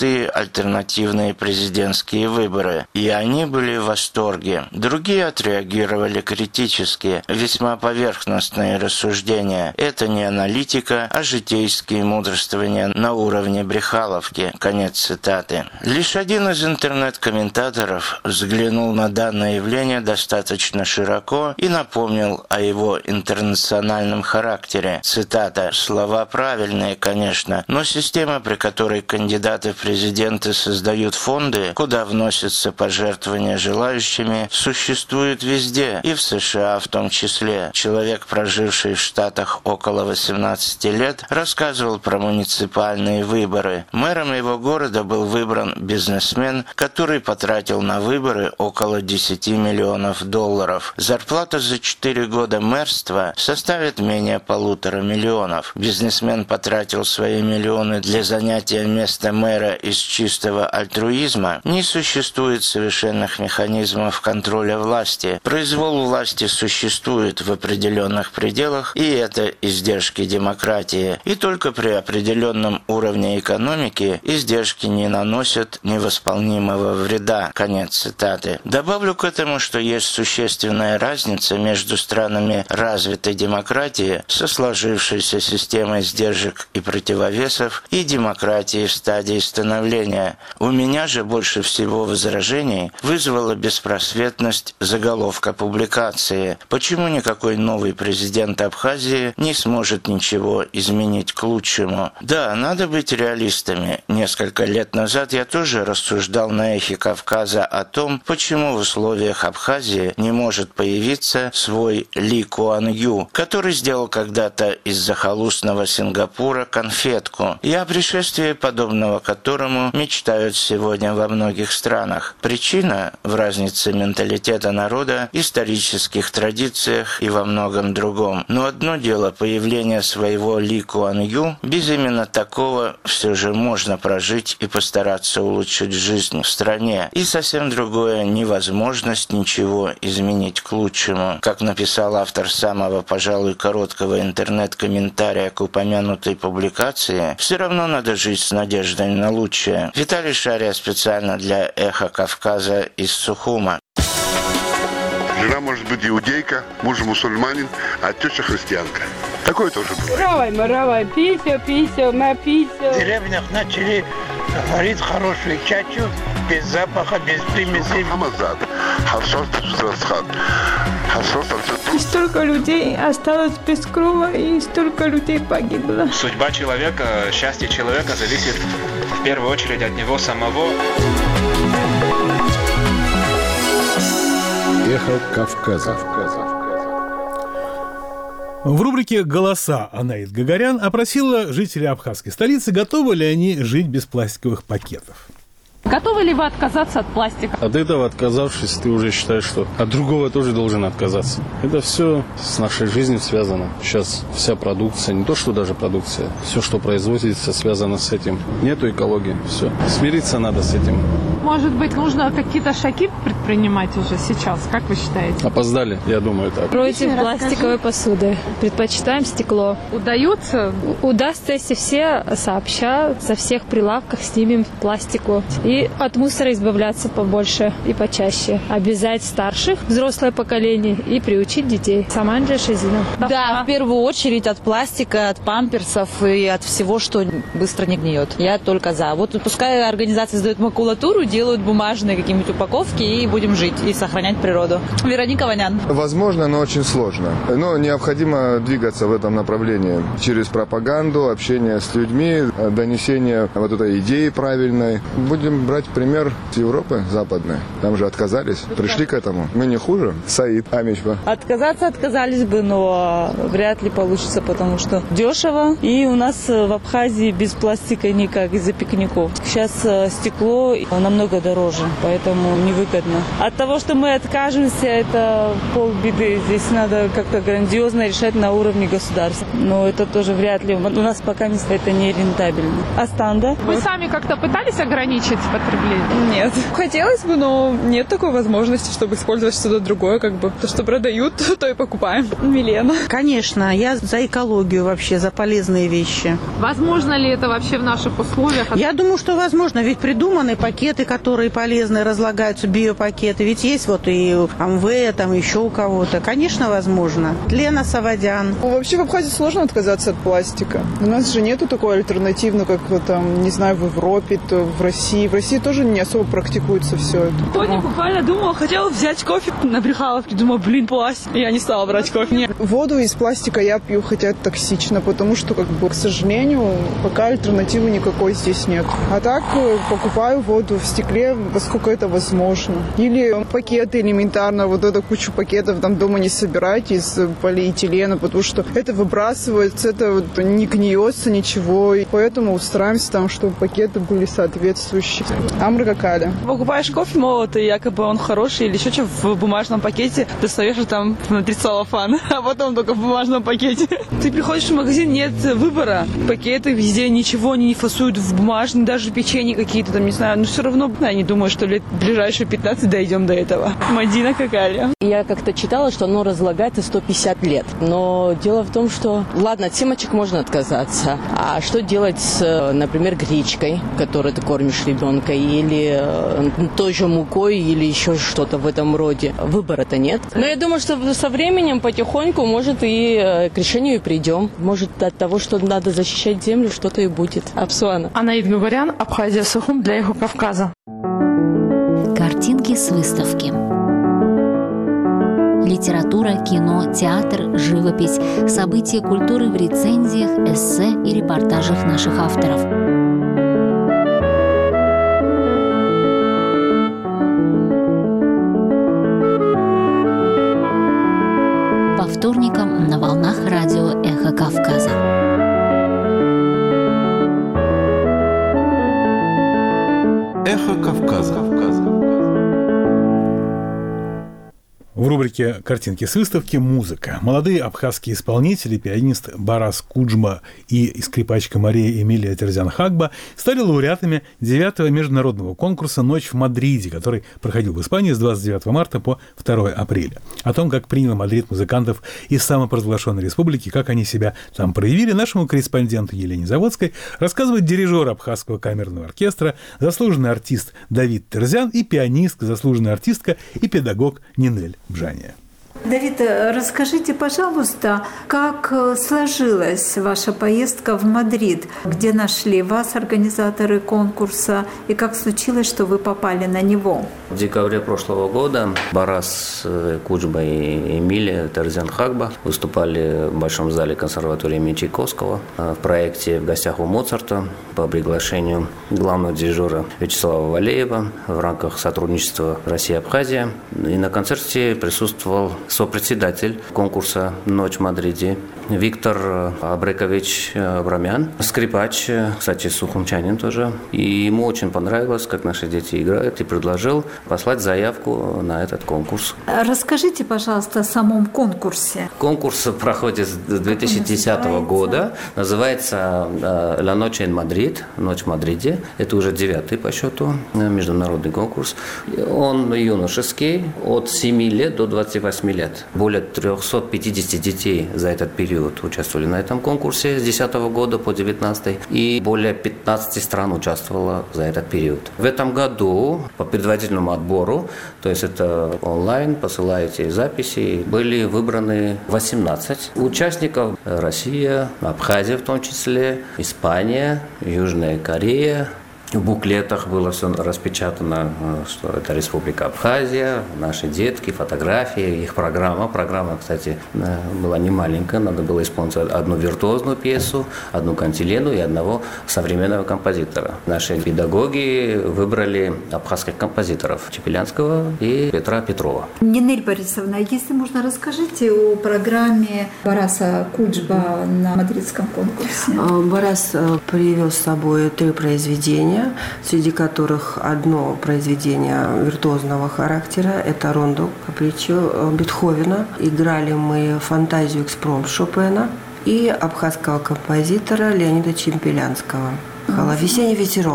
Speaker 3: открытые альтернативные президентские выборы. И они были в восторге. Другие отреагировали критически. Весьма поверхностные рассуждения. Это не аналитика, а житейские мудрствования на уровне брехаловки. Конец цитаты. Лишь один из интернет-комментаторов взглянул на данное явление достаточно широко и напомнил о его интернациональном характере. Цитата: «Слова правильные, конечно, но система, при которой кандидаты в президенты создают фонды, куда вносятся пожертвования желающими, существует везде, и в США в том числе». Человек, проживший в Штатах около 18 лет, рассказывал про муниципальные выборы. Мэром его города был выбран бизнесмен, который потратил на выборы около $10 миллионов. Зарплата за 4 года мэрства составит менее $1,5 миллиона. Бизнесмен потратил свои миллионы для занятия места мэра из чистого альтруизма. Не существует совершенных механизмов контроля власти. Произвол власти существует в определенных пределах, и это издержки демократии. И только при определенном уровне экономики издержки не наносят невосполнимого вреда. Конец цитаты. Добавлю к этому, что есть существенная разница между странами развитой демократии со сложившейся системой сдержек и противовесов и демократией в стадии становления. У меня же больше всего возражений вызвала беспросветность заголовка публикации. Почему никакой новый президент Абхазии не сможет ничего изменить к лучшему? Да, надо быть реалистами. Несколько лет назад я тоже рассуждал на Эхе Кавказа о том, почему в условиях Абхазии не может появиться свой Ли Куан Ю, который сделал когда-то из захолустного Сингапура конфетку, и о пришествии подобного которому мечтают сегодня во многих странах. Причина в разнице менталитета народа, исторических традициях и во многом другом. Но одно дело появление своего Ли Куан Ю, без именно такого все же можно прожить и постараться улучшить жизнь в стране. И совсем другое — невозможность ничего изменить к лучшему. Как написал автор самого, пожалуй, короткого интернет-комментария к упомянутой публикации, все равно надо жить с надеждой на лучшее. Виталий Шария специально для Эхо Кавказа из Сухума.
Speaker 20: Жена может быть иудейка, муж мусульманин, а теща христианка. Такое тоже бывает.
Speaker 21: Равай, пися, напися.
Speaker 22: В деревнях начали варить хорошую чачу, без запаха, без примесей.
Speaker 21: И столько людей осталось без крова, и столько людей погибло.
Speaker 23: Судьба человека, счастье человека зависит в первую очередь от него самого.
Speaker 18: Эхо Кавказа.
Speaker 1: В рубрике «Голоса» Анаит Гагарян опросила жителей абхазской столицы, готовы ли они жить без пластиковых пакетов.
Speaker 24: Готовы ли вы отказаться от пластика?
Speaker 25: От этого отказавшись, ты уже считаешь, что от другого тоже должен отказаться. Это все с нашей жизнью связано. Сейчас вся продукция, не то что даже продукция, все, что производится, связано с этим. Нету экологии, все. Смириться надо с этим.
Speaker 24: Может быть, нужно какие-то шаги предпринимать уже сейчас, как вы считаете?
Speaker 25: Опоздали, я думаю, так.
Speaker 26: Против пластиковой посуды. Предпочитаем стекло.
Speaker 24: Удается?
Speaker 26: Удастся, если все сообща со всех прилавков снимем пластику. И от мусора избавляться побольше и почаще. Обязать старших, взрослое поколение, и приучить детей. Саманджа Шазина.
Speaker 27: Да, в первую очередь от пластика, от памперсов и от всего, что быстро не гниет. Я только за. Вот пускай организации сдают макулатуру, делают бумажные какие-нибудь упаковки, и будем жить, и сохранять природу. Вероника Ванян.
Speaker 28: Возможно, но очень сложно. Но необходимо двигаться в этом направлении. Через пропаганду, общение с людьми, донесение вот этой идеи правильной. Будем брать пример с Европы западной. Там же отказались, пришли к этому. Мы не хуже. Саид Амичба.
Speaker 27: Отказаться отказались бы, но вряд ли получится, потому что дешево. И у нас в Абхазии без пластика никак, из-за пикников. Сейчас стекло намного дороже, поэтому невыгодно. От того, что мы откажемся, это полбеды. Здесь надо как-то грандиозно решать на уровне государства. Но это тоже вряд ли. У нас пока это не рентабельно. Астанда.
Speaker 24: Вы сами как-то пытались ограничить потребления?
Speaker 4: Нет. Хотелось бы, но нет такой возможности, чтобы использовать что-то другое, как бы. То, что продают, то и покупаем. Милена.
Speaker 6: Конечно, я за экологию вообще, за полезные вещи.
Speaker 24: Возможно ли это вообще в наших условиях?
Speaker 6: Я думаю, что возможно, ведь придуманы пакеты, которые полезные, разлагаются, биопакеты. Ведь есть вот и АМВ, там еще у кого-то. Конечно, возможно. Лена Савадян.
Speaker 4: Вообще в Абхазии сложно отказаться от пластика. У нас же нету такой альтернативной, как там, не знаю, в Европе, то в России. В России тоже не особо практикуется все это. Сегодня буквально думала, хотела взять кофе на Брехаловке. Думала, пластик. Я не стала брать кофе. Нет. Воду из пластика я пью, хотя это токсично, потому что, к сожалению, пока альтернативы никакой здесь нет. А так покупаю воду в стекле, поскольку это возможно. Или пакеты элементарно, вот эту кучу пакетов там дома не собирать из полиэтилена, потому что это выбрасывается, это не гниется ничего. И поэтому стараемся там, чтобы пакеты были соответствующие. Амрга Каля. Покупаешь кофе молотый, якобы он хороший, или еще что в бумажном пакете, достаешь там внутри целлофан, а потом только в бумажном пакете. Ты приходишь в магазин, нет выбора. Пакеты везде, ничего они не фасуют в бумажный, даже печенье какие-то там, не знаю, но все равно, я не думаю, что лет ближайшие 15 дойдем до этого. Мадина Какаля.
Speaker 7: Я как-то читала, что оно разлагается 150 лет. Но дело в том, что, ладно, от семечек можно отказаться. А что делать с, например, гречкой, которой ты кормишь ребенка, или той же мукой, или еще что-то в этом роде? Выбора-то нет. Но я думаю, что со временем потихоньку, может, и к решению и придем. Может, от того, что надо защищать землю, что-то и будет. Апсуана.
Speaker 24: Анаид Гугарян, Абхазия, Сухум для Кавказа.
Speaker 15: Картинки с выставки. Литература, кино, театр, живопись, события культуры в рецензиях, эссе и репортажах наших авторов. По вторникам на волнах радио «Эхо Кавказа».
Speaker 17: Эхо Кавказа.
Speaker 1: В рубрике «Картинки с выставки» музыка. Молодые абхазские исполнители, пианист Барас Куджма и скрипачка Мария Эмилия Терзян-Хагба стали лауреатами 9-го международного конкурса «Ночь в Мадриде», который проходил в Испании с 29 марта по 2 апреля. О том, как принял Мадрид музыкантов из самопровозглашенной республики, как они себя там проявили, нашему корреспонденту Елене Заводской рассказывает дирижер Абхазского камерного оркестра, заслуженный артист Давид Терзян и пианистка, заслуженная артистка и педагог Нинель Бжания.
Speaker 10: Давид, расскажите, пожалуйста, как сложилась ваша поездка в Мадрид? Где нашли вас организаторы конкурса? И как случилось, что вы попали на него?
Speaker 11: В декабре прошлого года Барас Куджба и Эмилия Терзян-Хагба выступали в Большом зале консерватории имени Чайковского в проекте «В гостях у Моцарта» по приглашению главного дирижера Вячеслава Валеева в рамках сотрудничества Россия-Абхазия. И на концерте присутствовал сопредседатель конкурса «Ночь в Мадриде» Виктор Абрекович Абрамян, скрипач, кстати, сухумчанин тоже. И ему очень понравилось, как наши дети играют, и предложил послать заявку на этот конкурс.
Speaker 10: Расскажите, пожалуйста, о самом конкурсе.
Speaker 11: Конкурс проходит с 2010 года. Называется «La Noche en Madrid», «Ночь в Мадриде». Это уже 9-й по счету международный конкурс. Он юношеский, от 7 лет до 28 лет. Более 350 детей за этот период участвовали на этом конкурсе с 2010 года по 2019, и более 15 стран участвовало за этот период. В этом году по предварительному отбору, то есть это онлайн, посылаете записи, были выбраны 18 участников. Россия, Абхазия в том числе, Испания, Южная Корея. В буклетах было все распечатано, что это Республика Абхазия, наши детки, фотографии, их программа. Программа, кстати, была не маленькая, надо было исполнить одну виртуозную пьесу, одну кантилену и одного современного композитора. Наши педагоги выбрали абхазских композиторов Чепелянского и Петра Петрова.
Speaker 10: Нинель Борисовна, если можно, расскажите о программе Бараса Куджба на мадридском конкурсе.
Speaker 12: Барас привез с собой 3 произведения, среди которых одно произведение виртуозного характера – это рондо капричо Бетховена. Играли мы фантазию экспромт Шопена и абхазского композитора Леонида Чемпелянского. «Весенний ветерок».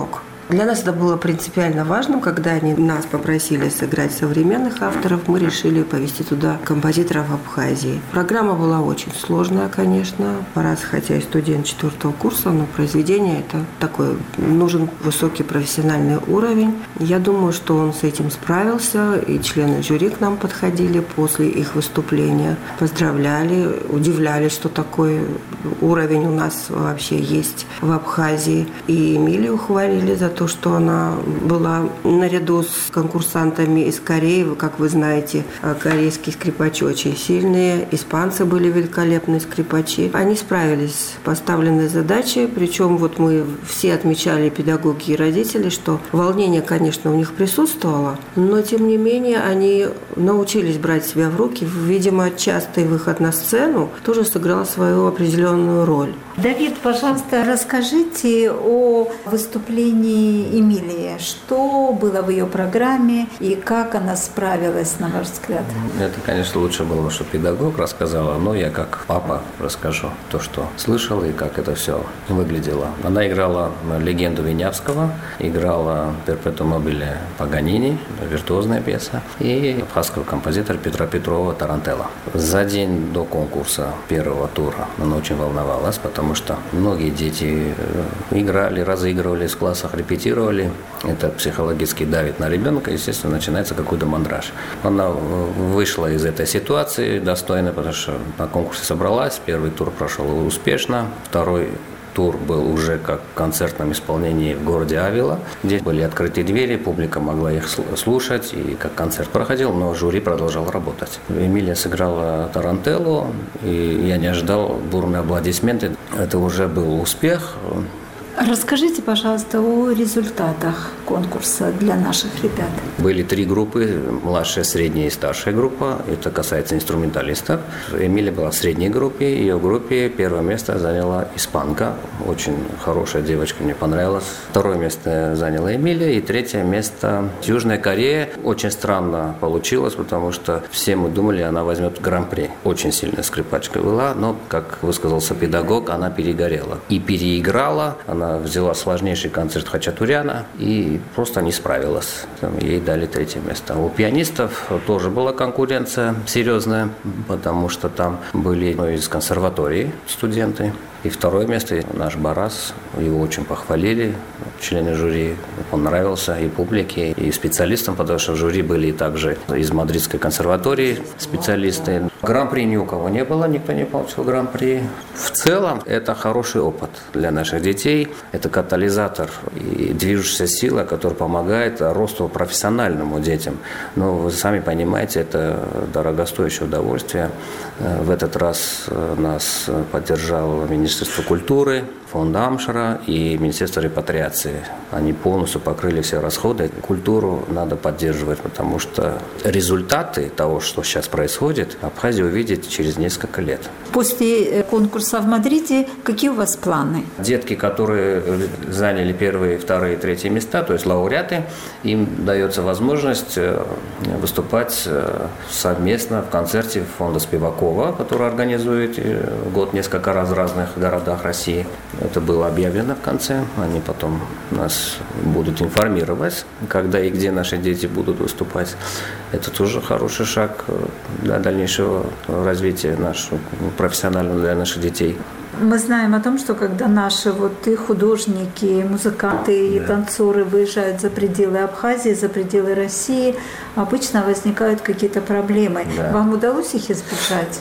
Speaker 12: Для нас это было принципиально важным. Когда они нас попросили сыграть современных авторов, мы решили повезти туда композиторов Абхазии. Программа была очень сложная, конечно. Парас, хотя и студент 4-го курса, но произведение это такой, нужен высокий профессиональный уровень. Я думаю, что он с этим справился, и члены жюри к нам подходили после их выступления, поздравляли, удивлялись, что такой уровень у нас вообще есть в Абхазии. И Эмилию хвалили за то, что она была наряду с конкурсантами из Кореи. Как вы знаете, корейские скрипачи очень сильные, испанцы были великолепные скрипачи. Они справились с поставленной задачей, причем вот мы все отмечали, педагоги и родители, что волнение, конечно, у них присутствовало, но тем не менее они научились брать себя в руки. Видимо, частый выход на сцену тоже сыграл свою определенную роль.
Speaker 10: Давид, пожалуйста, расскажите о выступлении Эмилии. Что было в ее программе и как она справилась, на ваш взгляд?
Speaker 11: Это, конечно, лучше было бы, что педагог рассказала, но я как папа расскажу то, что слышал и как это все выглядело. Она играла легенду Винявского, играла «Перпетуум мобиле» Паганини, виртуозная пьеса, и абхазского композитора Петра Петрова «Тарантелла». За день до конкурса первого тура она очень волновалась, потому что многие дети играли, разыгрывали, в классах репетировали. Это психологически давит на ребенка, естественно, начинается какой-то мандраж. Она вышла из этой ситуации достойно, потому что на конкурсе собралась, первый тур прошел успешно, второй тур был уже как в концертном исполнении в городе Авила, где были открыты двери, публика могла их слушать, и как концерт проходил, но жюри продолжало работать. Эмилия сыграла «Тарантеллу», и я не ожидал бурные аплодисменты. Это уже был успех.
Speaker 10: Расскажите, пожалуйста, о результатах конкурса для наших ребят.
Speaker 11: Были 3 группы, младшая, средняя и старшая группа. Это касается инструменталистов. Эмилия была в средней группе. Ее группе первое место заняла испанка. Очень хорошая девочка, мне понравилась. Второе место заняла Эмилия. И третье место Южная Корея. Очень странно получилось, потому что все мы думали, она возьмет гран-при. Очень сильная скрипачка была, но, как высказался педагог, она перегорела. И переиграла. Она взяла сложнейший концерт Хачатуряна и просто не справилась. Ей дали 3-е место. У пианистов тоже была конкуренция серьезная, потому что там были из консерватории студенты. И 2-е место наш Барас, его очень похвалили, члены жюри, он нравился и публике, и специалистам, потому что в жюри были также из Мадридской консерватории специалисты. Гран-при ни у кого не было, никто не получил гран-при. В целом это хороший опыт для наших детей, это катализатор и движущая сила, которая помогает росту профессиональному детям. Но вы сами понимаете, это дорогостоящее удовольствие. В этот раз нас поддержал Министерство культуры, фонд Амшера и Министерство репатриации. Они полностью покрыли все расходы. Культуру надо поддерживать, потому что результаты того, что сейчас происходит, Абхазия увидит через несколько лет.
Speaker 10: После конкурса в Мадриде какие у вас планы?
Speaker 11: Детки, которые заняли 1-е, 2-е, 3-е места, то есть лауреаты, им дается возможность выступать совместно в концерте фонда Спивакова, который организует в год несколько раз в разных городах России. Это было объявлено в конце. Они потом нас будут информировать, когда и где наши дети будут выступать. Это тоже хороший шаг для дальнейшего развития нашего профессионального для наших детей.
Speaker 10: Мы знаем о том, что когда наши и художники, и музыканты, и танцоры выезжают за пределы Абхазии, за пределы России, обычно возникают какие-то проблемы. Да. Вам удалось их избежать?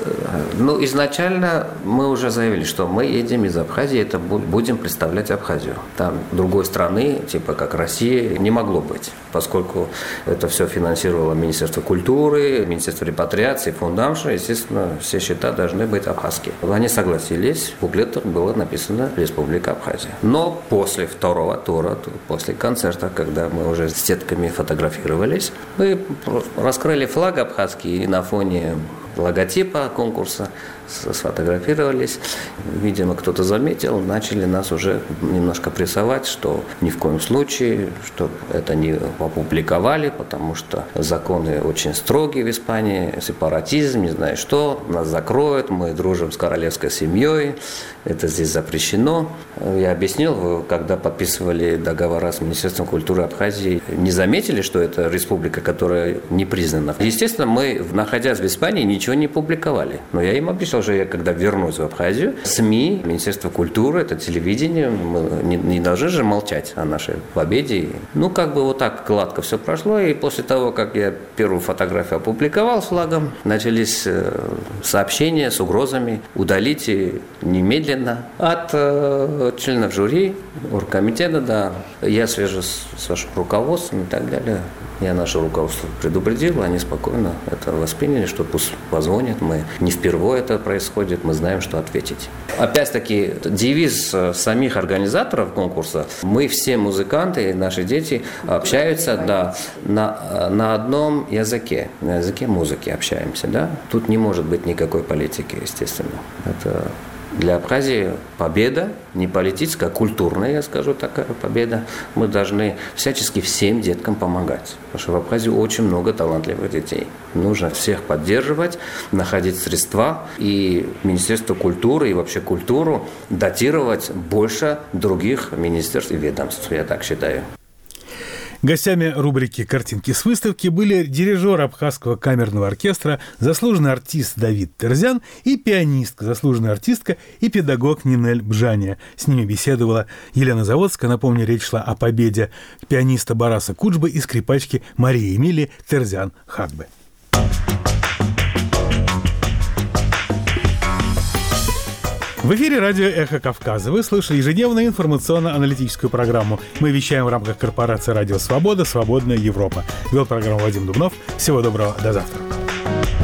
Speaker 11: Изначально мы уже заявили, что мы едем из Абхазии, это будем представлять Абхазию. Там другой страны, типа как Россия, не могло быть, поскольку это все финансировало Министерство культуры, Министерство репатриации, фонд Амшера, естественно, все счета должны быть абхазские. Они согласились. В буклетах было написано «Республика Абхазия». Но после 2-го тура, после концерта, когда мы уже с детками фотографировались, мы раскрыли флаг абхазский и на фоне логотипа конкурса сфотографировались. Видимо, кто-то заметил, начали нас уже немножко прессовать, что ни в коем случае, чтобы это не опубликовали, потому что законы очень строгие в Испании, сепаратизм, не знаю что, нас закроют, мы дружим с королевской семьей, это здесь запрещено. Я объяснил, вы, когда подписывали договора с Министерством культуры Абхазии, не заметили, что это республика, которая не признана? Естественно, мы, находясь в Испании, ничего не публиковали. Но я им обещал, что я, когда вернусь в Абхазию, СМИ, Министерство культуры, это телевидение, мы не должны же молчать о нашей победе. Ну, как бы вот так гладко все прошло, и после того, как я первую фотографию опубликовал с флагом, начались сообщения с угрозами удалите немедленно от членов жюри, оргкомитета, да. Я свяжусь с вашим руководством и так далее. Я наше руководство предупредил, они спокойно это восприняли, что пусть позвонят. Мы не впервые это происходит, мы знаем, что ответить. Опять-таки, девиз самих организаторов конкурса. Мы все музыканты, наши дети общаются на одном языке, на языке музыки общаемся. Да? Тут не может быть никакой политики, естественно. Это для Абхазии победа, не политическая, а культурная, я скажу, такая победа. Мы должны всячески всем деткам помогать. Потому что в Абхазии очень много талантливых детей. Нужно всех поддерживать, находить средства. И Министерство культуры и вообще культуру датировать больше других министерств и ведомств, я так считаю.
Speaker 1: Гостями рубрики «Картинки с выставки» были дирижер Абхазского камерного оркестра, заслуженный артист Давид Терзян и пианистка, заслуженная артистка и педагог Нинель Бжания. С ними беседовала Елена Заводская. Напомню, речь шла о победе пианиста Бараса Куджбы и скрипачки Марии Эмилии Терзян-Хагбе. В эфире радио «Эхо Кавказа». Вы слышали ежедневную информационно-аналитическую программу. Мы вещаем в рамках корпорации «Радио Свобода. Свободная Европа». Вел программу Вадим Дубнов. Всего доброго. До завтра.